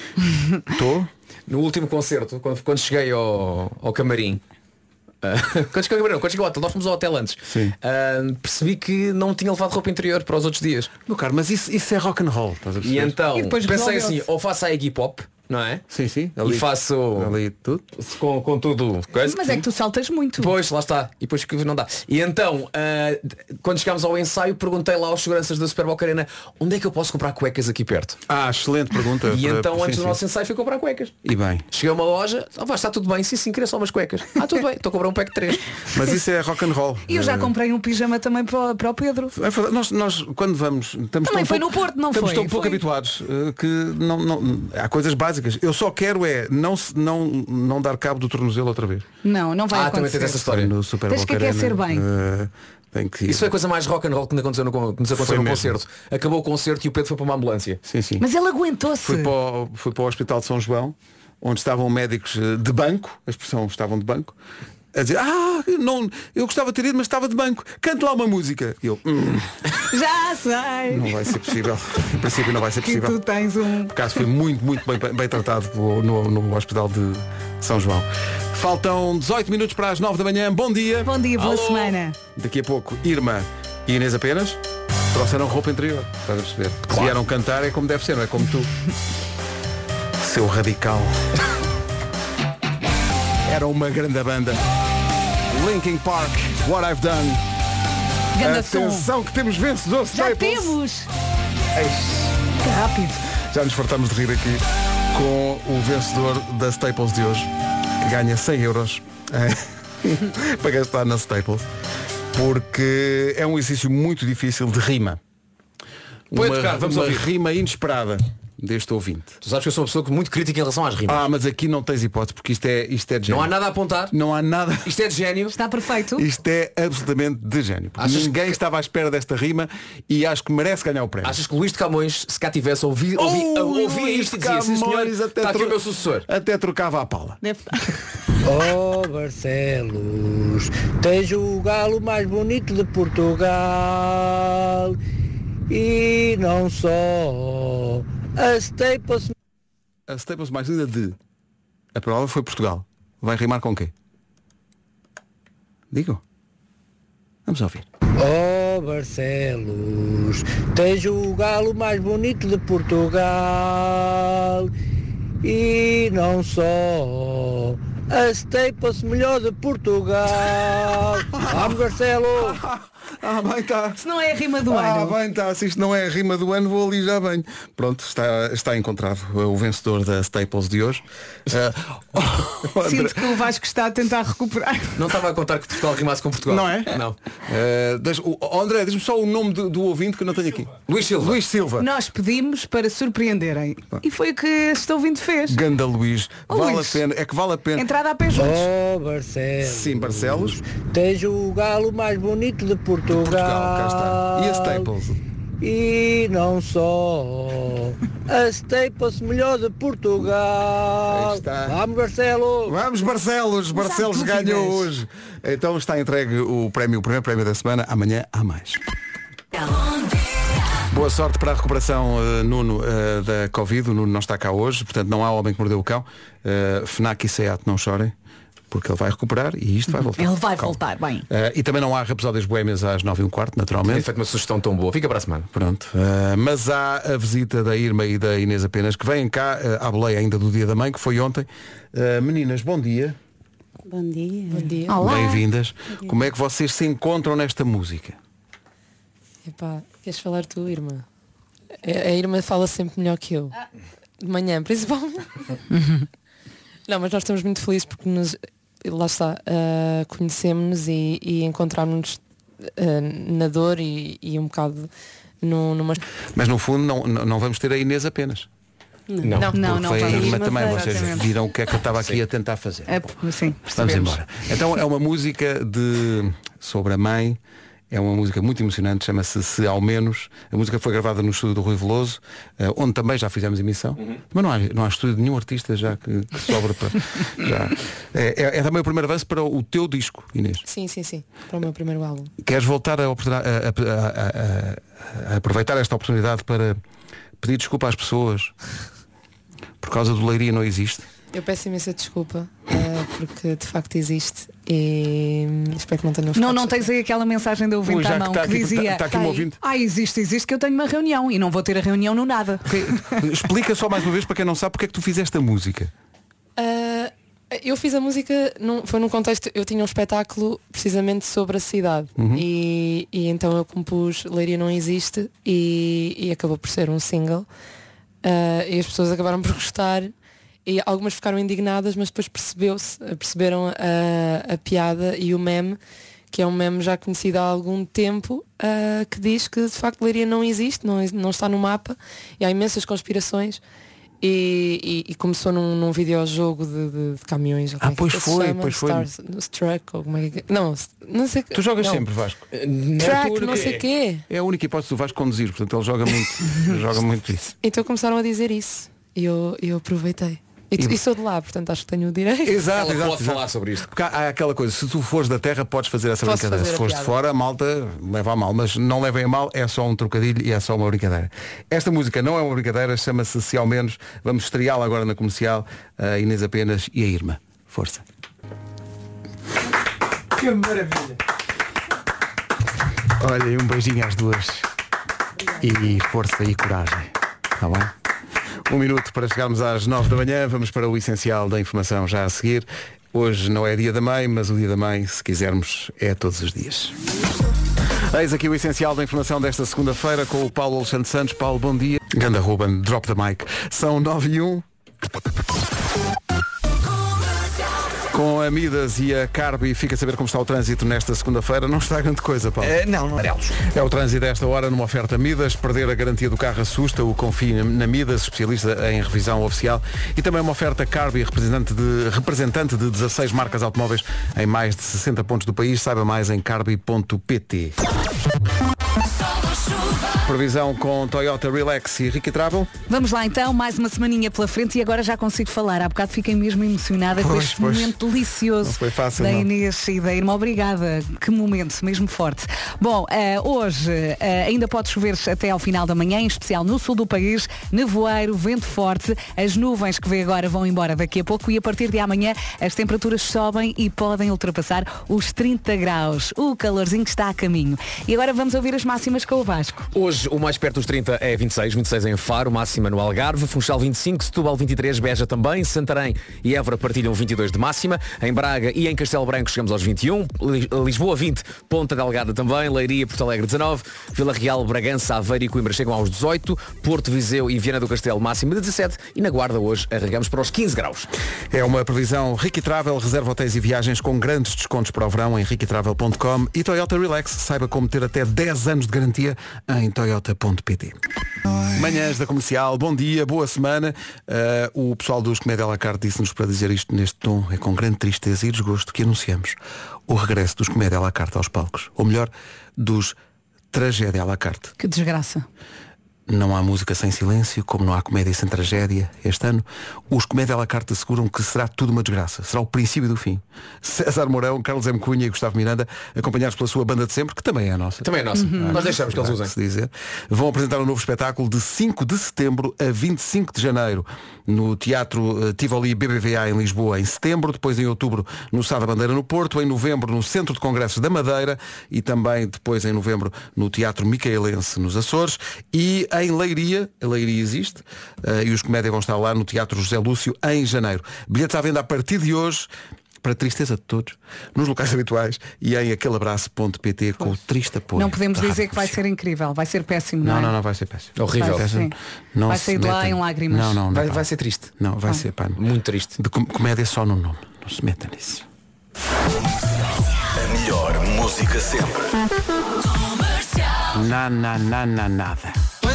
Estou? No último concerto, quando cheguei ao camarim, quando cheguei ao hotel, nós fomos ao hotel antes. Percebi que não tinha levado roupa interior para os outros dias. Meu caro, mas isso é rock and roll, estás a perceber? E então E depois pensei resolveu-se. assim, ou faço a Iggy Pop, não é? Sim, E faço ali tudo. com tudo. Coisa. Mas é que tu saltas muito. Pois, lá está. E depois que não dá. E então, quando chegámos ao ensaio, perguntei lá aos seguranças da Super Boca Arena onde é que eu posso comprar cuecas aqui perto. Excelente pergunta. E então, antes sim, do nosso ensaio, fui comprar cuecas. E bem. Cheguei a uma loja, está tudo bem, sim, queria só umas cuecas. Tudo bem, estou a comprar um pack de 3. Mas isso é rock and roll. E eu já comprei um pijama também para o Pedro. É verdade, nós quando vamos estamos Também tão foi pouco, no Porto, não estamos foi? tão pouco Foi. habituados que não há coisas básicas. Eu só quero não dar cabo do tornozelo outra vez. Não vai também acontecer. tens essa história. No Super Tens Boca que aquecer Arena, bem. tem que ir. Isso foi a coisa mais rock and roll que nos aconteceu no mesmo. concerto. Acabou o concerto e o Pedro foi para uma ambulância. Sim. Mas ele aguentou-se. Fui para o Hospital de São João, onde estavam médicos de banco, a expressão estavam de banco, a dizer, eu gostava de ter ido, mas estava de banco, cante lá uma música. E eu, Já sei. não vai ser possível. Em princípio não vai ser Que possível. tu tens um. Por acaso foi muito bem tratado no Hospital de São João. Faltam 18 minutos para as 9 da manhã. Bom dia. Bom dia, boa semana. Daqui a pouco, Irma e Inês apenas trouxeram roupa interior. Estás a perceber? Se vieram cantar é como deve ser, não é como tu. Seu radical. Era uma grande banda. Linkin Park, What I've Done. Ganda som. Atenção que temos vencedor Já Staples. temos. Que rápido. Já nos fartamos de rir aqui com o vencedor da Staples de hoje, que ganha 100 euros para gastar na Staples, porque é um exercício muito difícil de rima. Põe a tocar, vamos uma ouvir. rima inesperada. deste ouvinte. Tu sabes que eu sou uma pessoa muito crítica em relação às rimas. Mas aqui não tens hipótese, porque isto é de gênio. Não há nada a apontar. Não há nada. Isto é de gênio. Está perfeito. Isto é absolutamente de gênio. Ninguém estava à espera desta rima e acho que merece ganhar o prémio. Achas que o Luís de Camões, se cá tivesse ouvia isto e dizia, sim senhor, está aqui o meu sucessor. Até trocava a pala. Deve estar. Oh Barcelos, tens o galo mais bonito de Portugal. E não só a Staples. A Staples mais linda de. A palavra foi Portugal. Vai rimar com quê? Digo. Vamos ouvir. Oh Barcelos, tens o galo mais bonito de Portugal. E não só a Staples melhor de Portugal. Vamos Barcelo. Bem tá. Se não é a rima do ano. Bem tá. Se isto não é a rima do ano, vou ali já bem. Pronto, está encontrado o vencedor da Staples de hoje. Sinto que o Vasco está a tentar recuperar. Não estava a contar que Portugal rimasse com Portugal. Não é? Não. André, diz-me só o nome do ouvinte que eu não tenho aqui. Luís Silva. Nós pedimos para surpreenderem. E foi o que este ouvinte fez. Ganda Luís. Vale a pena. É que vale a pena. Entrada a pé juntos. Oh Barcelos. Sim, Barcelos. Tens o galo mais bonito de Portugal. Cá está. E a Staples? E não só a Staples melhor de Portugal. Vamos Barcelos. Vamos Barcelos. Barcelos ganhou hoje. Então está entregue o primeiro prémio da semana. Amanhã há mais. Boa sorte para a recuperação, Nuno, da Covid. O Nuno não está cá hoje, portanto não há homem que mordeu o cão. FNAC e SEAT não chorem, porque ele vai recuperar e isto vai voltar. Ele vai voltar, bem. E também não há Rapsódias Boémias às 9h15, naturalmente. Tem feito uma sugestão tão boa. Fica para a semana. Pronto. Mas há a visita da Irma e da Inês apenas, que vêm cá à boleia ainda do Dia da Mãe, que foi ontem. Meninas, bom dia. Bom dia. Bom dia. Bem-vindas. Como é que vocês se encontram nesta música? Epá, queres falar tu, Irma? A Irma fala sempre melhor que eu. De manhã, principalmente. Não, mas nós estamos muito felizes porque lá está, conhecemos-nos e encontramos-nos na dor e um bocado numa... Mas no fundo não vamos ter a Inês apenas. Não. Foi a Irma Irma também. foi, Vocês exatamente. viram o que é que eu estava aqui a tentar fazer. Sim, Vamos embora. Então é uma música sobre a mãe. É uma música muito emocionante, chama-se Se Ao Menos. A música foi gravada no estúdio do Rui Veloso, onde também já fizemos emissão. Mas não há estúdio de nenhum artista já que sobra para. É também o primeiro avanço para o teu disco, Inês. Sim. Para o meu primeiro álbum. Queres voltar a aproveitar esta oportunidade para pedir desculpa às pessoas por causa do Leiria Não Existe? Eu peço imensa desculpa, porque de facto existe e espero que não tenham ficado. Não tens aí aquela mensagem de ouvinte à mão que dizia está aqui um ouvinte. existe que eu tenho uma reunião e não vou ter a reunião no nada. Explica só mais uma vez para quem não sabe porque é que tu fizeste a música. Eu fiz a música, foi num contexto, eu tinha um espetáculo precisamente sobre a cidade e então eu compus Leiria Não Existe e acabou por ser um single e as pessoas acabaram por gostar. E algumas ficaram indignadas, mas depois perceberam a piada e o meme, que é um meme já conhecido há algum tempo, que diz que de facto Leiria não existe, não está no mapa, e há imensas conspirações. E começou num videojogo de caminhões. Pois foi. Struck, ou como é que... Não sei. Tu jogas sempre, Vasco. Track, não sei o quê. É a única hipótese do Vasco conduzir, portanto ele joga muito, joga muito isso. Então começaram a dizer isso. E eu aproveitei. E sou de lá, portanto acho que tenho o direito. Exato. Pode falar sobre isto. Porque há aquela coisa, se tu fores da terra podes fazer essa brincadeira. Se fores de fora, a malta leva a mal. Mas não levem a mal, é só um trocadilho e é só uma brincadeira. Esta música não é uma brincadeira, chama-se Se Ao Menos. Vamos estreá-la agora na comercial. A Inês apenas e a Irma. Força. Que maravilha. Olha, e um beijinho às duas. E força e coragem. Está bem? 1 minuto para chegarmos às 9 da manhã. Vamos para o essencial da informação já a seguir. Hoje não é dia da mãe, mas o dia da mãe, se quisermos, é todos os dias. Eis aqui o essencial da informação desta segunda-feira com o Paulo Alexandre Santos. Paulo, bom dia. Ganda Ruben, drop the mic. São 9:01. Com a Midas e a Carbi, fica a saber como está o trânsito nesta segunda-feira. Não está grande coisa, Paulo. Não amarelos. É o trânsito desta hora numa oferta Midas. Perder a garantia do carro assusta. O confie na Midas, especialista em revisão oficial. E também uma oferta Carbi, representante de 16 marcas automóveis em mais de 60 pontos do país. Saiba mais em carbi.pt. Previsão com Toyota Relax e Ricky Travel. Vamos lá então, mais uma semaninha pela frente e agora já consigo falar. Há bocado fiquei mesmo emocionada com este momento delicioso. Não foi fácil, da não. Inês e da Irma. Obrigada. Que momento, mesmo forte. Bom, hoje ainda pode chover até ao final da manhã, em especial no sul do país. Nevoeiro, vento forte. As nuvens que vê agora vão embora daqui a pouco e a partir de amanhã as temperaturas sobem e podem ultrapassar os 30 graus. O calorzinho que está a caminho. E agora vamos ouvir as máximas com o Vasco. Hoje o mais perto dos 30 é 26 em Faro, máxima no Algarve, Funchal 25, Setúbal 23, Beja também, Santarém e Évora partilham 22 de máxima, em Braga e em Castelo Branco chegamos aos 21, Lisboa 20, Ponta Delgada também, Leiria, Porto Alegre 19, Vila Real, Bragança, Aveiro e Coimbra chegam aos 18, Porto, Viseu e Viana do Castelo máxima de 17 e na Guarda hoje arregamos para os 15 graus. É uma previsão Ricky Travel, reserva hotéis e viagens com grandes descontos para o verão em riquitravel.com e Toyota Relax, saiba como ter até 10 anos de garantia em toyota.pt. Manhãs da Comercial, bom dia, boa semana. O pessoal dos Comédia à la carte disse-nos para dizer isto neste tom, é com grande tristeza e desgosto que anunciamos o regresso dos Comédia à la carte aos palcos. Ou melhor, dos Tragédia à la carte. Que desgraça. Não há música sem silêncio, como não há comédia sem tragédia. Este ano, os Comédia à la carte asseguram que será tudo uma desgraça. Será o princípio do fim. César Mourão, Carlos M. Cunha e Gustavo Miranda, acompanhados pela sua banda de sempre, que também é a nossa. Também é nossa. Nós deixamos que eles usem. Se dizer. Vão apresentar um novo espetáculo de 5 de setembro a 25 de janeiro no Teatro Tivoli BBVA em Lisboa em setembro, depois em outubro no Sá da Bandeira no Porto, em novembro no Centro de Congressos da Madeira e também depois em novembro no Teatro Micaelense nos Açores e em Leiria, a Leiria existe, e os Comédia vão estar lá no Teatro José Lúcio em janeiro. Bilhetes à venda a partir de hoje, para tristeza de todos, nos locais habituais e em aqueleabraço.pt com o triste apoio. Não podemos dizer que vai ser incrível, vai ser péssimo, não é? Não, vai ser péssimo. Horrível. Vai sair de lá em lágrimas. Não, vai ser triste. Não, vai ser, pá. Muito triste. De comédia só no nome. Não se meta nisso. A melhor música sempre. Nada.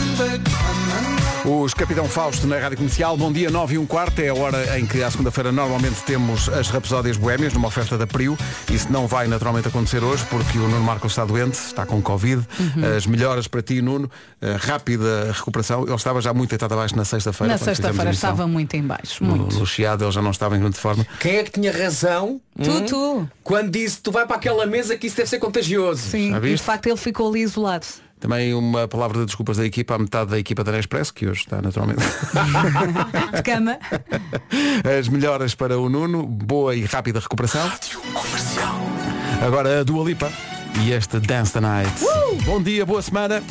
Os Capitão Fausto na Rádio Comercial. Bom dia, 9h15. É a hora em que à segunda-feira normalmente temos as Rapsódias Boémias numa oferta da Priu. Isso não vai naturalmente acontecer hoje porque o Nuno Marcos está doente, está com Covid. As melhoras para ti, Nuno. Rápida recuperação. Ele estava já muito deitado abaixo na sexta-feira. Na sexta-feira estava muito em baixo. Muito. No Chiado ele já não estava em grande forma. Quem é que tinha razão? Tu. Quando disse tu vai para aquela mesa que isso deve ser contagioso. Sim, e de facto ele ficou ali isolado. Também uma palavra de desculpas da equipa à metade da equipa da Nespresso, que hoje está naturalmente de cama. As melhoras para o Nuno, boa e rápida recuperação. Agora a Dua Lipa e este Dance the Night. Bom dia, boa semana.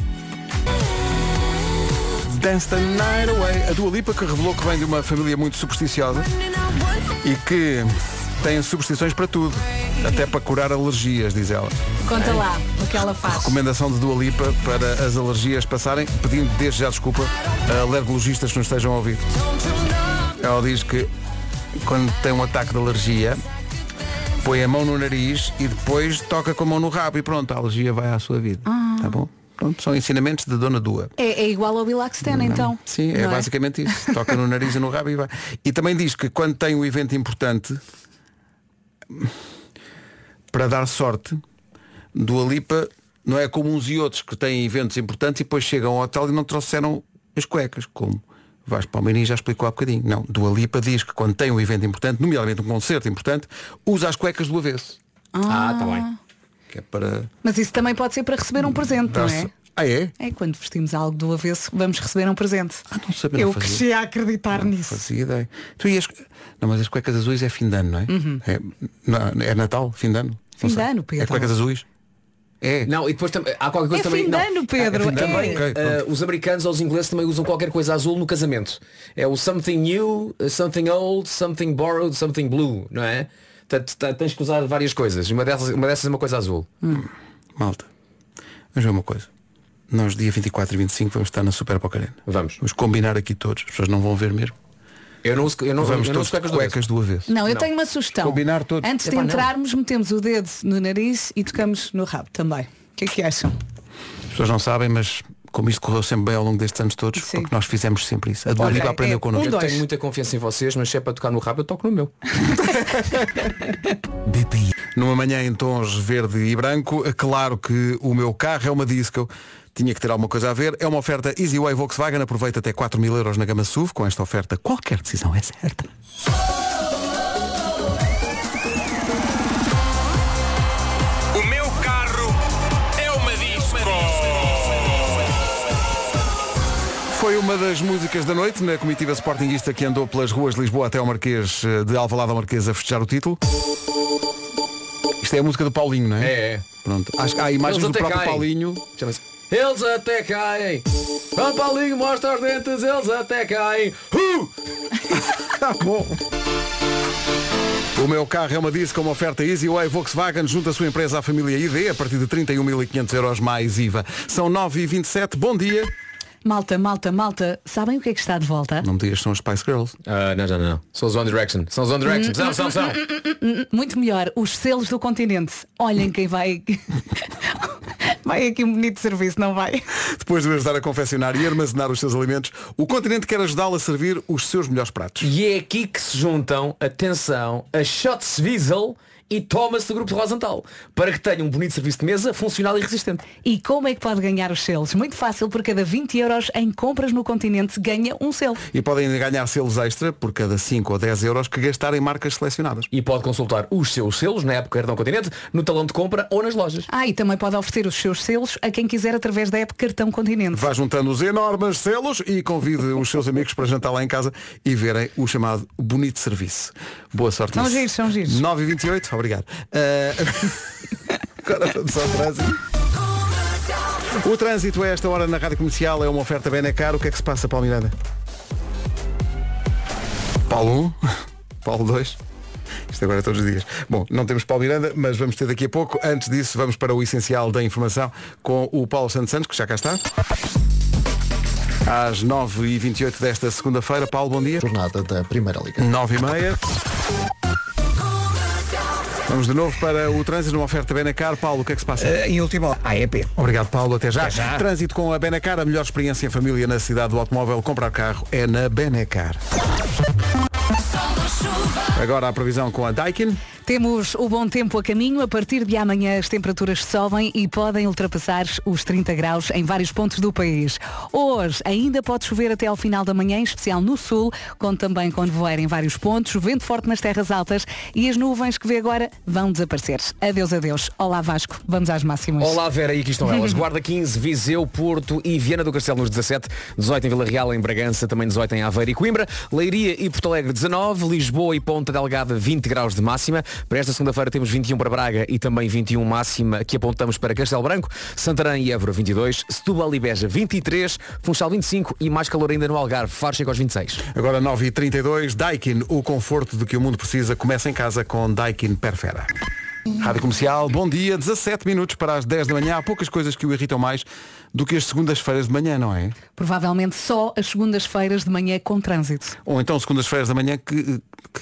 Dance the Night Away. A Dua Lipa, que revelou que vem de uma família muito supersticiosa e que tem superstições para tudo, até para curar alergias, diz ela. Conta lá o que ela faz. Recomendação de Dua Lipa para as alergias passarem, pedindo desde já desculpa a alergologistas que nos estejam a ouvir. Ela diz que quando tem um ataque de alergia, põe a mão no nariz e depois toca com a mão no rabo e pronto, a alergia vai à sua vida. Tá bom? Pronto, são ensinamentos de Dona Dua. É igual ao Bilaxten, então. Sim, é basicamente isso. Toca no nariz e no rabo e vai. E também diz que quando tem um evento importante, para dar sorte, Dua Lipa não é como uns e outros que têm eventos importantes e depois chegam ao hotel e não trouxeram as cuecas, como Vasco Palmeirinho já explicou há bocadinho. Não, Dua Lipa diz que quando tem um evento importante, nomeadamente um concerto importante, usa as cuecas do avesso. Tá bem. Que é para... Mas isso também pode ser para receber um presente, não é? Ah, é? É quando vestimos algo do avesso, vamos receber um presente. Não sabia. Eu cresci a acreditar nisso. Não fazia ideia. Não, mas as cuecas azuis é fim de ano, não é? É Natal, fim de ano. Fim de ano, Pedro. É cuecas azuis? É. Não, e depois há qualquer coisa também. Fim de ano, Pedro. Também, os americanos ou os ingleses também usam qualquer coisa azul no casamento. É o something new, something old, something borrowed, something blue, não é? Tens que usar várias coisas. Uma dessas é uma coisa azul. Malta, vamos ver uma coisa. Nós dia 24 e 25 vamos estar na Super Boca Arena. Vamos combinar aqui todos. As pessoas não vão ver mesmo. Eu não uso Vamos eu não uso todos de cuecas do cuecas do avesso. Não, eu tenho uma sugestão. Combinar todos. Antes de Epá, não. entrarmos, metemos o dedo no nariz e tocamos no rabo também. O que é que acham? As pessoas não sabem, mas como isto correu sempre bem ao longo destes anos todos, Sim. porque nós fizemos sempre isso. A Dua Lipa aprendeu connosco. Eu tenho muita confiança em vocês, mas se é para tocar no rabo, eu toco no meu. BPI. Numa manhã em tons verde e branco, claro que o meu carro é uma disco. Tinha que ter alguma coisa a ver. É uma oferta Easyway Volkswagen. Aproveita até 4.000 euros na gama SUV. Com esta oferta, qualquer decisão é certa. O meu carro é uma disco. Foi uma das músicas da noite na comitiva sportinguista que andou pelas ruas de Lisboa até ao Marquês de Alvalade ao Marquês a festejar o título. Isto é a música do Paulinho, não é? É. Pronto. Acho que há imagens do próprio Paulinho. Chama-se Eles até caem. Quando Paulinho mostra os dentes, eles até caem. Tá bom. O meu carro é uma disco com uma oferta Easyway Volkswagen junto à sua empresa à família ID a partir de 31.500 euros mais IVA. São 9h27. Bom dia. Malta, sabem o que é que está de volta? Não me digas, são as Spice Girls. Não. São os One Direction. São. São. Muito melhor, os selos do continente. Olhem quem vai. Vai aqui um bonito serviço, não vai? Depois de ajudar a confeccionar e armazenar os seus alimentos, o continente quer ajudá-lo a servir os seus melhores pratos. E é aqui que se juntam, atenção, a Schottswiesel e Thomas do Grupo de Rosenthal, para que tenha um bonito serviço de mesa, funcional e resistente. E como é que pode ganhar os selos? Muito fácil, por cada 20 euros em compras no continente ganha um selo. E podem ganhar selos extra por cada 5 ou 10 euros que gastarem marcas selecionadas. E pode consultar os seus selos na época Cartão Continente, no talão de compra ou nas lojas. E também pode oferecer os seus selos a quem quiser através da app Cartão Continente. Vá juntando os enormes selos e convide os seus amigos para jantar lá em casa e verem o chamado bonito serviço. Boa sorte. São giros. 9h28, obrigado. Agora vamos ao trânsito. O trânsito a esta hora na Rádio Comercial é uma oferta Benacar. O que é que se passa, Paulo Miranda? Paulo 1, Paulo 2. Isto agora é todos os dias. Bom, não temos Paulo Miranda, mas vamos ter daqui a pouco. Antes disso, vamos para o essencial da informação com o Paulo Santos, que já cá está. Às 9h28 desta segunda-feira. Paulo, bom dia. Jornada da Primeira Liga. 9h30. Vamos de novo para o trânsito numa oferta Benacar. Paulo, o que é que se passa? Em último, AEP. Obrigado, Paulo. Até já. Até já. Trânsito com a Benacar, a melhor experiência em família na cidade do automóvel. Comprar carro é na Benacar. Agora a previsão com a Daikin. Temos o bom tempo a caminho. A partir de amanhã as temperaturas sobem e podem ultrapassar os 30 graus em vários pontos do país. Hoje ainda pode chover até ao final da manhã, em especial no sul, conto também com nevoeiro em vários pontos, vento forte nas terras altas e as nuvens que vê agora vão desaparecer. Adeus, adeus. Olá, Vasco. Vamos às máximas. Olá, Vera, e aqui estão elas. Guarda 15, Viseu, Porto e Viana do Castelo nos 17, 18 em Vila Real, em Bragança, também 18 em Aveiro e Coimbra, Leiria e Porto Alegre 19, Lisboa e Ponta Delgada 20 graus de máxima. Para esta segunda-feira temos 21 para Braga e também 21 máxima que apontamos para Castelo Branco, Santarém e Évora 22, Setúbal e Beja 23, Funchal 25 e mais calor ainda no Algarve, Faro chega aos 26. Agora 9h32, Daikin, o conforto de que o mundo precisa, começa em casa com Daikin Perfera. Rádio Comercial, bom dia, 17 minutos para as 10 da manhã. Há poucas coisas que o irritam mais do que as segundas-feiras de manhã, não é? Provavelmente só as segundas-feiras de manhã com trânsito. Ou então segundas-feiras da manhã que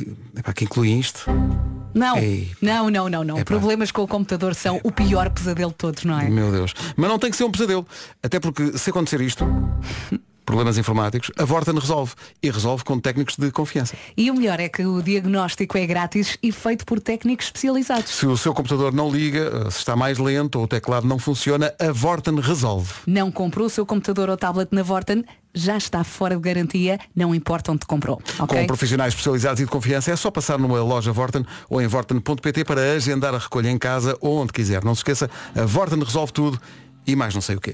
incluem isto. Não, Ei. não. Problemas com o computador são o pior pesadelo de todos, não é? Meu Deus. Mas não tem que ser um pesadelo. Até porque se acontecer isto, problemas informáticos, a Vorten resolve. E resolve com técnicos de confiança. E o melhor é que o diagnóstico é grátis e feito por técnicos especializados. Se o seu computador não liga, se está mais lento ou o teclado não funciona, a Vorten resolve. Não comprou o seu computador ou tablet na Vorten, já está fora de garantia, não importa onde comprou. Okay? Com profissionais especializados e de confiança, é só passar numa loja Vorten ou em vorten.pt para agendar a recolha em casa ou onde quiser. Não se esqueça, a Vorten resolve tudo e mais não sei o quê.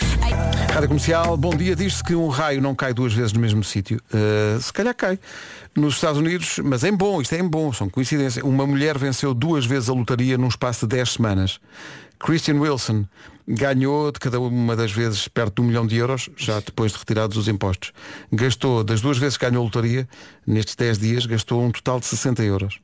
Rádio Comercial, bom dia. Diz-se que um raio não cai duas vezes no mesmo sítio. Se calhar cai. Nos Estados Unidos, mas é bom, isto é bom, são coincidências. Uma mulher venceu 2 vezes a lotaria num espaço de 10 semanas. Christian Wilson ganhou de cada uma das vezes perto de €1 milhão, já depois de retirados os impostos. Gastou, das 2 vezes que ganhou a lotaria, nestes 10 dias, gastou um total de €60.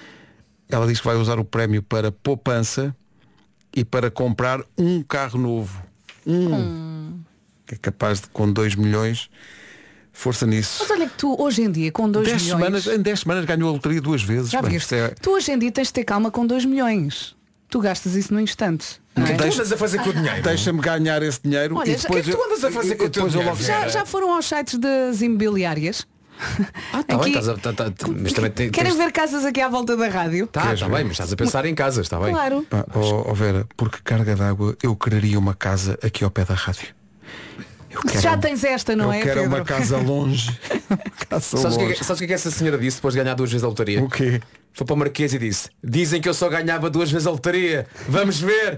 Ela diz que vai usar o prémio para poupança e para comprar um carro novo. Que é capaz de, com 2 milhões, Força nisso. Mas olha que tu hoje em dia com 2 milhões... Em 10 semanas ganhou a loteria 2 vezes. Já viste? Tu hoje em dia tens de ter calma com 2 milhões. Tu gastas isso no instante. O que tu andas a fazer com o dinheiro? Deixa-me ganhar esse dinheiro. Olha, e depois o que é que tu andas a fazer com o teu dinheiro? Já foram aos sites das imobiliárias? Tá bem, mas também Querem ver casas aqui à volta da rádio? Tá bem, mas estás a pensar em casas, está bem? Claro. Vera, porque carga d'água eu quereria uma casa aqui ao pé da rádio. Já tens esta, não é? Eu quero Pedro? uma casa longe. Sabes o que é que essa senhora disse depois de ganhar 2 vezes a lotaria? O quê? Foi para o Marquês e disse: dizem que eu só ganhava 2 vezes a lotaria. Vamos ver.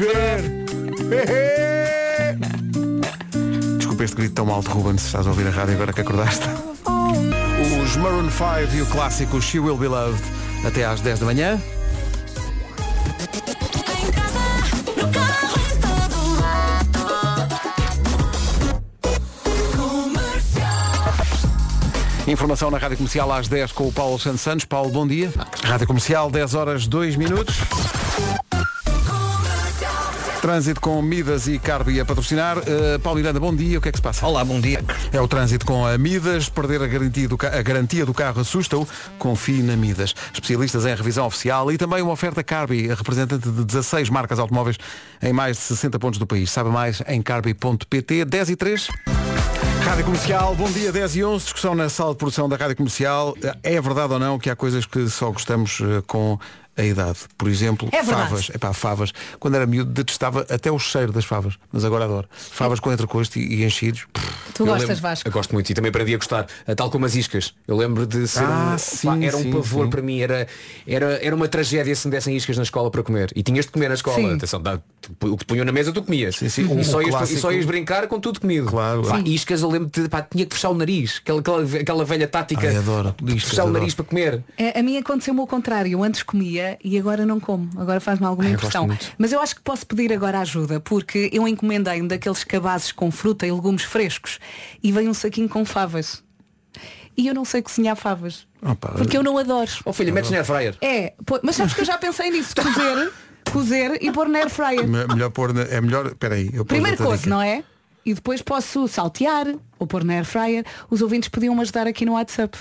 Desculpa este grito tão alto, Ruben, se estás a ouvir a rádio agora que acordaste. Os Maroon 5 e o clássico She Will Be Loved até às 10 da manhã. Informação na Rádio Comercial às 10 com o Paulo Santos. Paulo, bom dia. Rádio Comercial, 10 horas 2 minutos. Trânsito com Midas e Carbi a patrocinar. Paulo Miranda, bom dia. O que é que se passa? Olá, bom dia. É o trânsito com a Midas. Perder a garantia do carro assusta-o. Confie na Midas. Especialistas em revisão oficial e também uma oferta Carbi, a representante de 16 marcas automóveis em mais de 60 pontos do país. Sabe mais em carbi.pt. 10 e 3. Rádio Comercial, bom dia, 10 e 11, discussão na sala de produção da Rádio Comercial. É verdade ou não que há coisas que só gostamos com a idade? Por exemplo, favas. Favas. Quando era miúdo detestava até o cheiro das favas, mas agora adoro. Favas com entrecosto e enchidos. Tu gostas, Vasco? Eu gosto muito e também aprendi a gostar, tal como as iscas. Eu lembro de ser era um pavor para mim, era uma tragédia se me dessem iscas na escola para comer. E tinhas de comer na escola. Sim. Atenção, o que te punham na mesa tu comias. Sim. E só ias brincar com tudo comido. Claro. Iscas, eu lembro de tinha que fechar o nariz. Aquela velha tática. Adoro. Fechar o nariz para comer. A mim aconteceu-me o contrário. Eu antes comia e agora não como. Agora faz-me alguma impressão. Mas eu acho que posso pedir agora ajuda, porque eu encomendei-me daqueles cabazes com fruta e legumes frescos e veio um saquinho com favas. E eu não sei cozinhar favas. Porque eu não adoro. Filha, metes na air fryer. Mas sabes que eu já pensei nisso. Cozer e pôr na air fryer. É melhor. Espera aí. Primeiro cozo, não é? E depois posso saltear ou pôr na air fryer. Os ouvintes podiam me ajudar aqui no WhatsApp.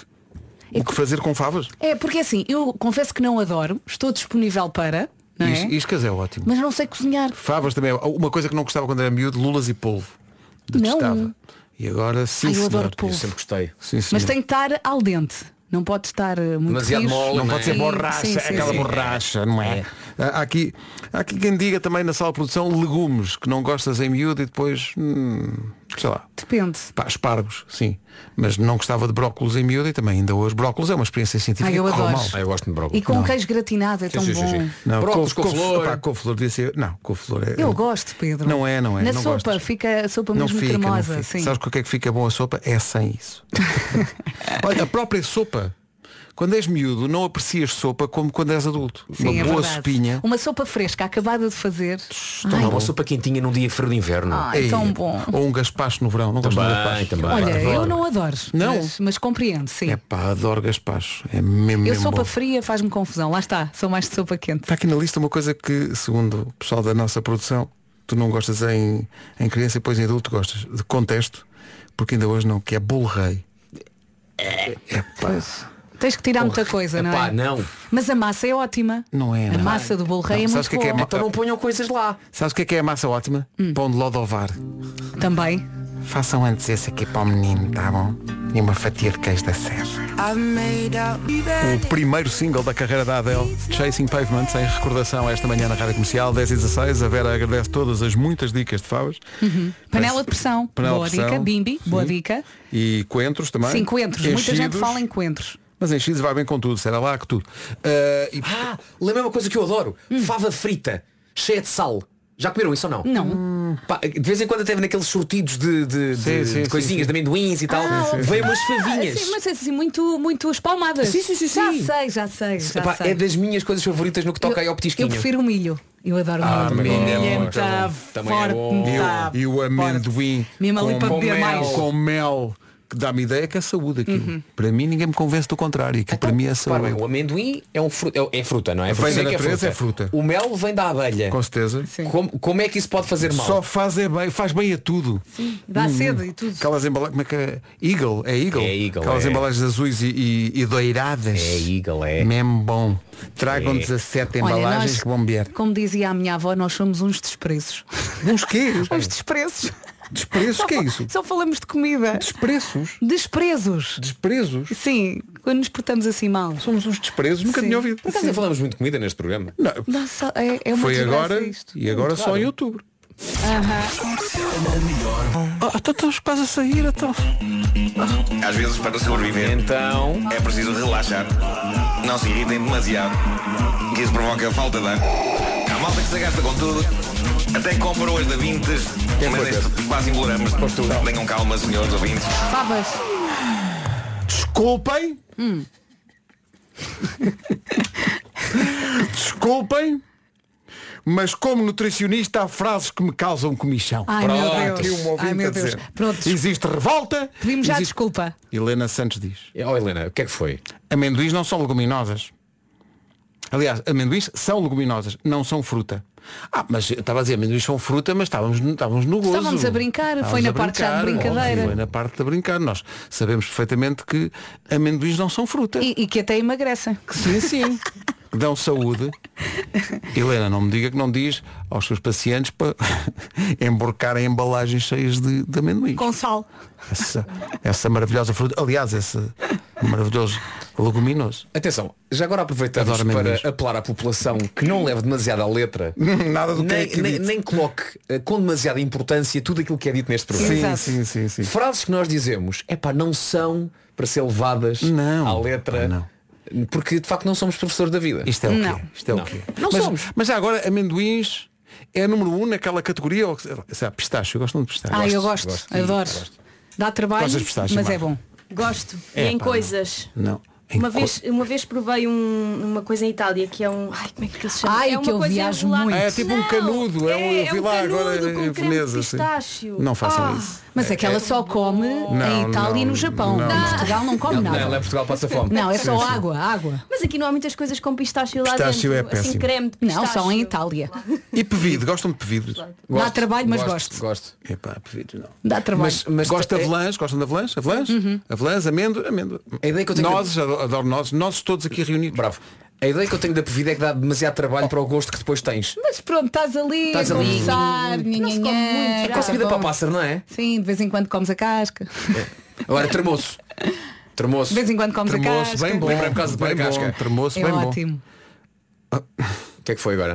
O que fazer com favas? Porque assim, eu confesso que não adoro. Estou disponível para. Não é? Iscas é ótimo. Mas não sei cozinhar. Favas também. Uma coisa que não gostava quando era miúdo, lulas e polvo. Detestava. Não. E agora sim, eu adoro senhor. polvo. Eu sempre gostei. Sim, mas tem que estar al dente. Não pode estar muito demasiado mole, não pode ser borracha, sim, aquela borracha, não é? Há aqui quem diga também na sala de produção legumes que não gostas em miúdo e depois, sei lá. Depende. Espargos, sim. Mas não gostava de brócolos em miúdo e também ainda hoje. Brócolos é uma experiência científica. Eu adoro. Eu gosto de brócolos. E com queijo gratinado é tão bom. Não, brócolos com flor. couve-flor devia ser. Não, couve-flor é. Eu gosto, Pedro. Não é. Na não sopa gostas. fica a sopa mesmo cremosa. Sim. Sabes o que é que fica bom a sopa? É sem isso. Olha, a própria sopa. Quando és miúdo, não aprecias sopa como quando és adulto. Sim, uma boa verdade. sopinha. Uma sopa fresca, acabada de fazer. Uma sopa quentinha num dia frio de inverno. Ai, tão bom. Ou um gaspacho no verão. Não gosto de gaspacho. Também. Olha, adoro. eu não adoro. Não? Mas compreendo, sim. Adoro gaspacho. É mesmo Sopa bom. fria faz-me confusão. Lá está, sou mais de sopa quente. Está aqui na lista uma coisa que, segundo o pessoal da nossa produção, tu não gostas em criança e depois em adulto gostas. De contesto, porque ainda hoje não, que é bolo rei. Tens que tirar muita coisa, não é? Não. Mas a massa é ótima. Não é, A não. massa do bolo rei é muito boa. Então não ponham coisas lá. Sabes o que é a massa ótima? Pão de lodovar. Também. Façam antes esse aqui para o menino, tá bom? E uma fatia de queijo da serra. O primeiro single da carreira da Adele, Chasing Pavements, em recordação esta manhã na Rádio Comercial, 10h16. A Vera agradece todas as muitas dicas de favas. Panela de pressão. Boa dica. Bimbi. Boa dica. E coentros também. Sim, coentros. Muita gente fala em coentros. Mas enchidos vai bem com tudo, será lá que tudo. Lembra uma coisa que eu adoro? Fava frita, cheia de sal. Já comeram isso ou não? Não. De vez em quando teve naqueles sortidos de coisinhas, de amendoins e tal. Veio umas favinhas. Sim, mas assim, muito espalmadas. Sim. Já sei. É das minhas coisas favoritas no que toca aí ao petisquinho. Eu prefiro o milho. Eu adoro o milho. milho O é milho bom, está também é forte. bom. E o amendoim Mesmo ali para beber mel, mais. com mel. que dá-me ideia que é saúde aquilo. Para mim ninguém me convence do contrário. Que para mim é saúde. Bem, o amendoim é é fruta, não é? Vem da natureza, é fruta. O mel vem da abelha. Com certeza. Como é que isso pode fazer mal? Só faz bem a tudo. Sim, dá sede e tudo. Aquelas embalagens, como é que é? Eagle, é Eagle? É Eagle, aquelas embalagens azuis e doiradas. É Eagle, é. Mesmo bom. Tragam 17 embalagens que vão ver. Como dizia a minha avó, nós somos uns desprezos. Uns quê? Uns desprezos. Despreços? O que é isso? Só falamos de comida. Desprezos? Desprezos. Desprezos? Sim, quando nos portamos assim mal. Somos uns desprezos, nunca tinha ouvido. Por acaso nem falamos muito de comida neste programa. Não. Nossa, é uma Foi desgraça agora isto. e agora só em outubro. Estamos quase a sair, então. Às vezes, para sobreviver, então é preciso relaxar. Não se irritem demasiado, que isso provoca falta de ar. Há malta que se gasta com tudo, até compra hoje da Vintes, mas este quase imploramos. Tenham calma, senhores ouvintes. Favas. Desculpem. Desculpem. Mas como nutricionista há frases que me causam comichão. Ai, meu Deus. Aqui um ouvinte Ai, meu a dizer. Deus. Pronto. Existe revolta. Pedimos já desculpa. Helena Santos diz. Helena, o que é que foi? Amendoins não são leguminosas. Aliás, amendoins são leguminosas, não são fruta. Mas eu estava a dizer, amendoins são fruta, mas estávamos no gozo. Estávamos a brincar, foi na parte já de brincadeira. Foi na parte de brincar. Nós sabemos perfeitamente que amendoins não são fruta. E que até emagrecem. Sim, sim. Dão saúde. Helena, não me diga que não diz aos seus pacientes para emborcarem embalagens cheias de amendoim. Com sal. Essa maravilhosa fruta. Aliás, esse maravilhoso leguminoso. Atenção, já agora aproveitamos para apelar à população que não leve demasiado à letra. Nada do que é que nem coloque com demasiada importância tudo aquilo que é dito neste programa. Sim. Frases que nós dizemos, não são para ser levadas à letra. Não. Porque de facto não somos professores da vida. Isto é o quê? Isto é o quê? Não somos. Mas já agora, amendoins é número 1 naquela categoria? Ou, pistache, eu gosto muito de pistache. Eu gosto. Adoro. Dá trabalho, Gostas de pistache, mas Marta? é bom. Gosto. E em coisas. Não. Uma vez provei uma coisa em Itália que é um. Ai, como é que ele se chama? Ai, é que eu viajo muito. É tipo um canudo. Eu vi lá agora em Veneza. Não façam isso. Mas aquela só come em Itália e no Japão. Em Portugal não come nada. Não, em Portugal passa fome. Não, é só água. Mas aqui não há muitas coisas com pistácio lá Pistácio dentro. é péssimo. Assim, creme de pistácio. Não, só em Itália. E pevido, gostam de pevido? Dá trabalho, mas gosto. Pevido não. Dá trabalho. Mas gosto de avelãs, gostam de avelãs? Avelãs, amêndoa. A ideia que eu tenho nozes, adoro nozes todos aqui reunidos. Bravo. A ideia que eu tenho da pevida é que dá demasiado trabalho para o gosto que depois tens. Mas pronto, estás ali a conversar, muito. É comida para o pássaro, não é? Sim, de vez em quando comes a casca. Agora, tremoço. De vez em quando comes a casca. Bem bom. Lembrei por causa de bem casca. Tremoço, É bem bom. ótimo. O que é que foi agora?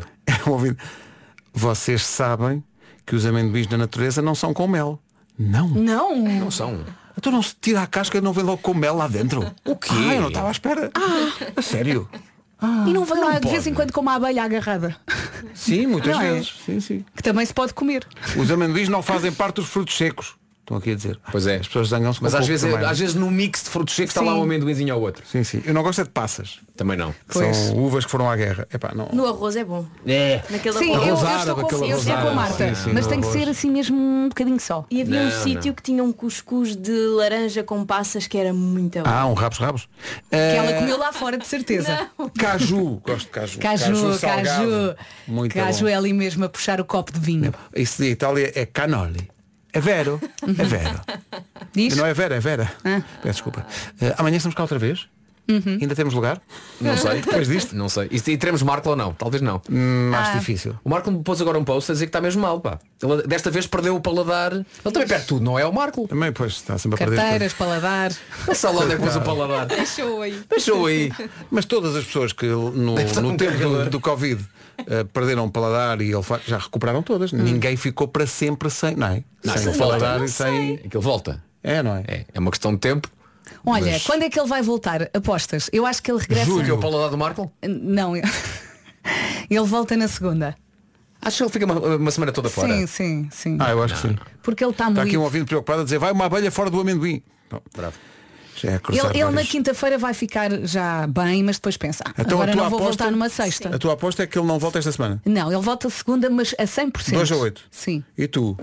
Vocês sabem que os amendoins da natureza não são com mel. Não. Não são. Então não se tira a casca e não vem logo com mel lá dentro. O quê? Eu não estava à espera. A sério? E não vai lá de vez em quando com uma abelha agarrada. Sim, muitas Não é? vezes. Sim. Que também se pode comer. Os amendoins não fazem parte dos frutos secos. Estão aqui a dizer. Pois é. As pessoas zangam-se com Mas às pouco vezes, também. no mix de frutos secos está lá um amendoinzinho ao outro. Sim. Eu não gosto é de passas. Também não. Que são uvas que foram à guerra. Não. No arroz é bom. É. Naquele Sim, arroz. eu árabe, estou aquele eu arroz estou com a árabe. Marta. Sim, Mas no tem que arroz. ser assim mesmo um bocadinho só. E havia Não, um sítio que tinha um cuscuz de laranja com passas que era muito bom. Um rabos. Que ela comeu lá fora, de certeza. Caju. Gosto de caju. Caju. salgado. Muito Caju bom. é ali mesmo a puxar o copo de vinho. Isso de Itália é cannoli. É vero. É vero. Diz? Não é Vera, é Vera. Peço desculpa. Amanhã estamos cá outra vez? Ainda temos lugar? Não sei. Depois disto? Não sei. E teremos Marco ou não? Talvez não. Mais difícil. O Marco me pôs agora um post a dizer que está mesmo mal, pá. Ele desta vez perdeu o paladar. Ele também perde tudo, não é o Marco? Também, pois, está sempre a perder. Carteiras, paladar. Essa lá onde é que pôs o paladar. Deixou aí. Deixou aí. Mas todas as pessoas que no tempo do Covid perderam o paladar e olfato já recuperaram todas. Ninguém ficou para sempre sem, não é? Sem o paladar e sem. Aquilo volta. É, não é? É uma questão de tempo. Olha, Mas- quando é que ele vai voltar? Apostas? Eu acho que ele regressa. Julho, o paladar do Marco? Não, ele volta na segunda. Acho que ele fica uma semana toda fora. Sim. Eu acho que sim. Porque ele está Está muito. aqui um ouvinte preocupado a dizer vai uma abelha fora do amendoim. Bom, Bravo. já é cruzar Ele na vários. quinta-feira vai ficar já bem, mas depois pensa, Então, agora a tua não vou aposta- voltar numa sexta. A tua aposta é que ele não volta esta semana. Não, ele volta segunda, mas a 100%. 2 a 8. Sim. E tu?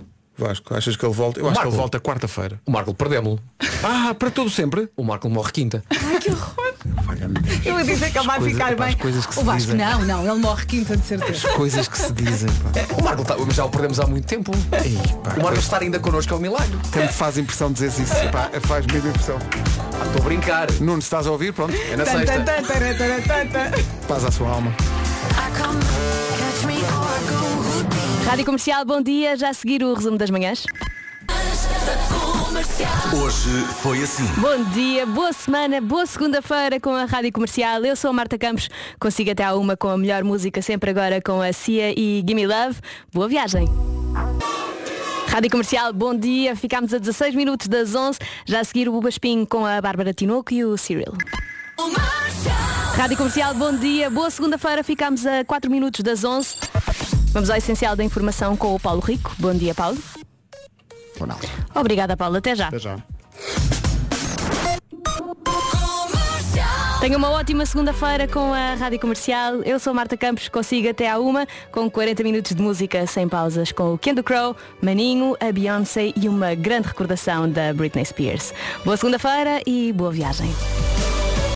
Vasco? Achas que ele volta? Eu acho que ele volta quarta-feira. O Marco perdemos-lo. Para todo sempre? O Marco morre quinta. Ai, que horror. Eu ia dizer que ele vai ficar bem. O Vasco, não, ele morre quinta de certeza. As coisas que se dizem. O Marco já o perdemos há muito tempo. O Marco estar ainda connosco é um milagre. Tanto faz impressão dizer isso. Faz mesmo impressão. Estou a brincar. Nuno, se estás a ouvir, pronto. É na sexta. Paz à sua alma. Rádio Comercial, bom dia. Já a seguir o resumo das manhãs. Hoje foi assim. Bom dia, boa semana, boa segunda-feira com a Rádio Comercial. Eu sou a Marta Campos, consigo até à 1 com a melhor música, sempre agora com a Cia e Gimme Love. Boa viagem. Rádio Comercial, bom dia. Ficámos a 16 minutos das 11. Já a seguir o Buba Espinho com a Bárbara Tinoco e o Cyril. Rádio Comercial, bom dia. Boa segunda-feira. Ficámos a 4 minutos das 11. Vamos ao essencial da informação com o Paulo Rico. Bom dia, Paulo. Obrigada, Paulo. Até já. Até já. Tenha uma ótima segunda-feira com a Rádio Comercial. Eu sou a Marta Campos, consigo até à 1 com 40 minutos de música sem pausas com o Kendo Crow, Maninho, a Beyoncé e uma grande recordação da Britney Spears. Boa segunda-feira e boa viagem.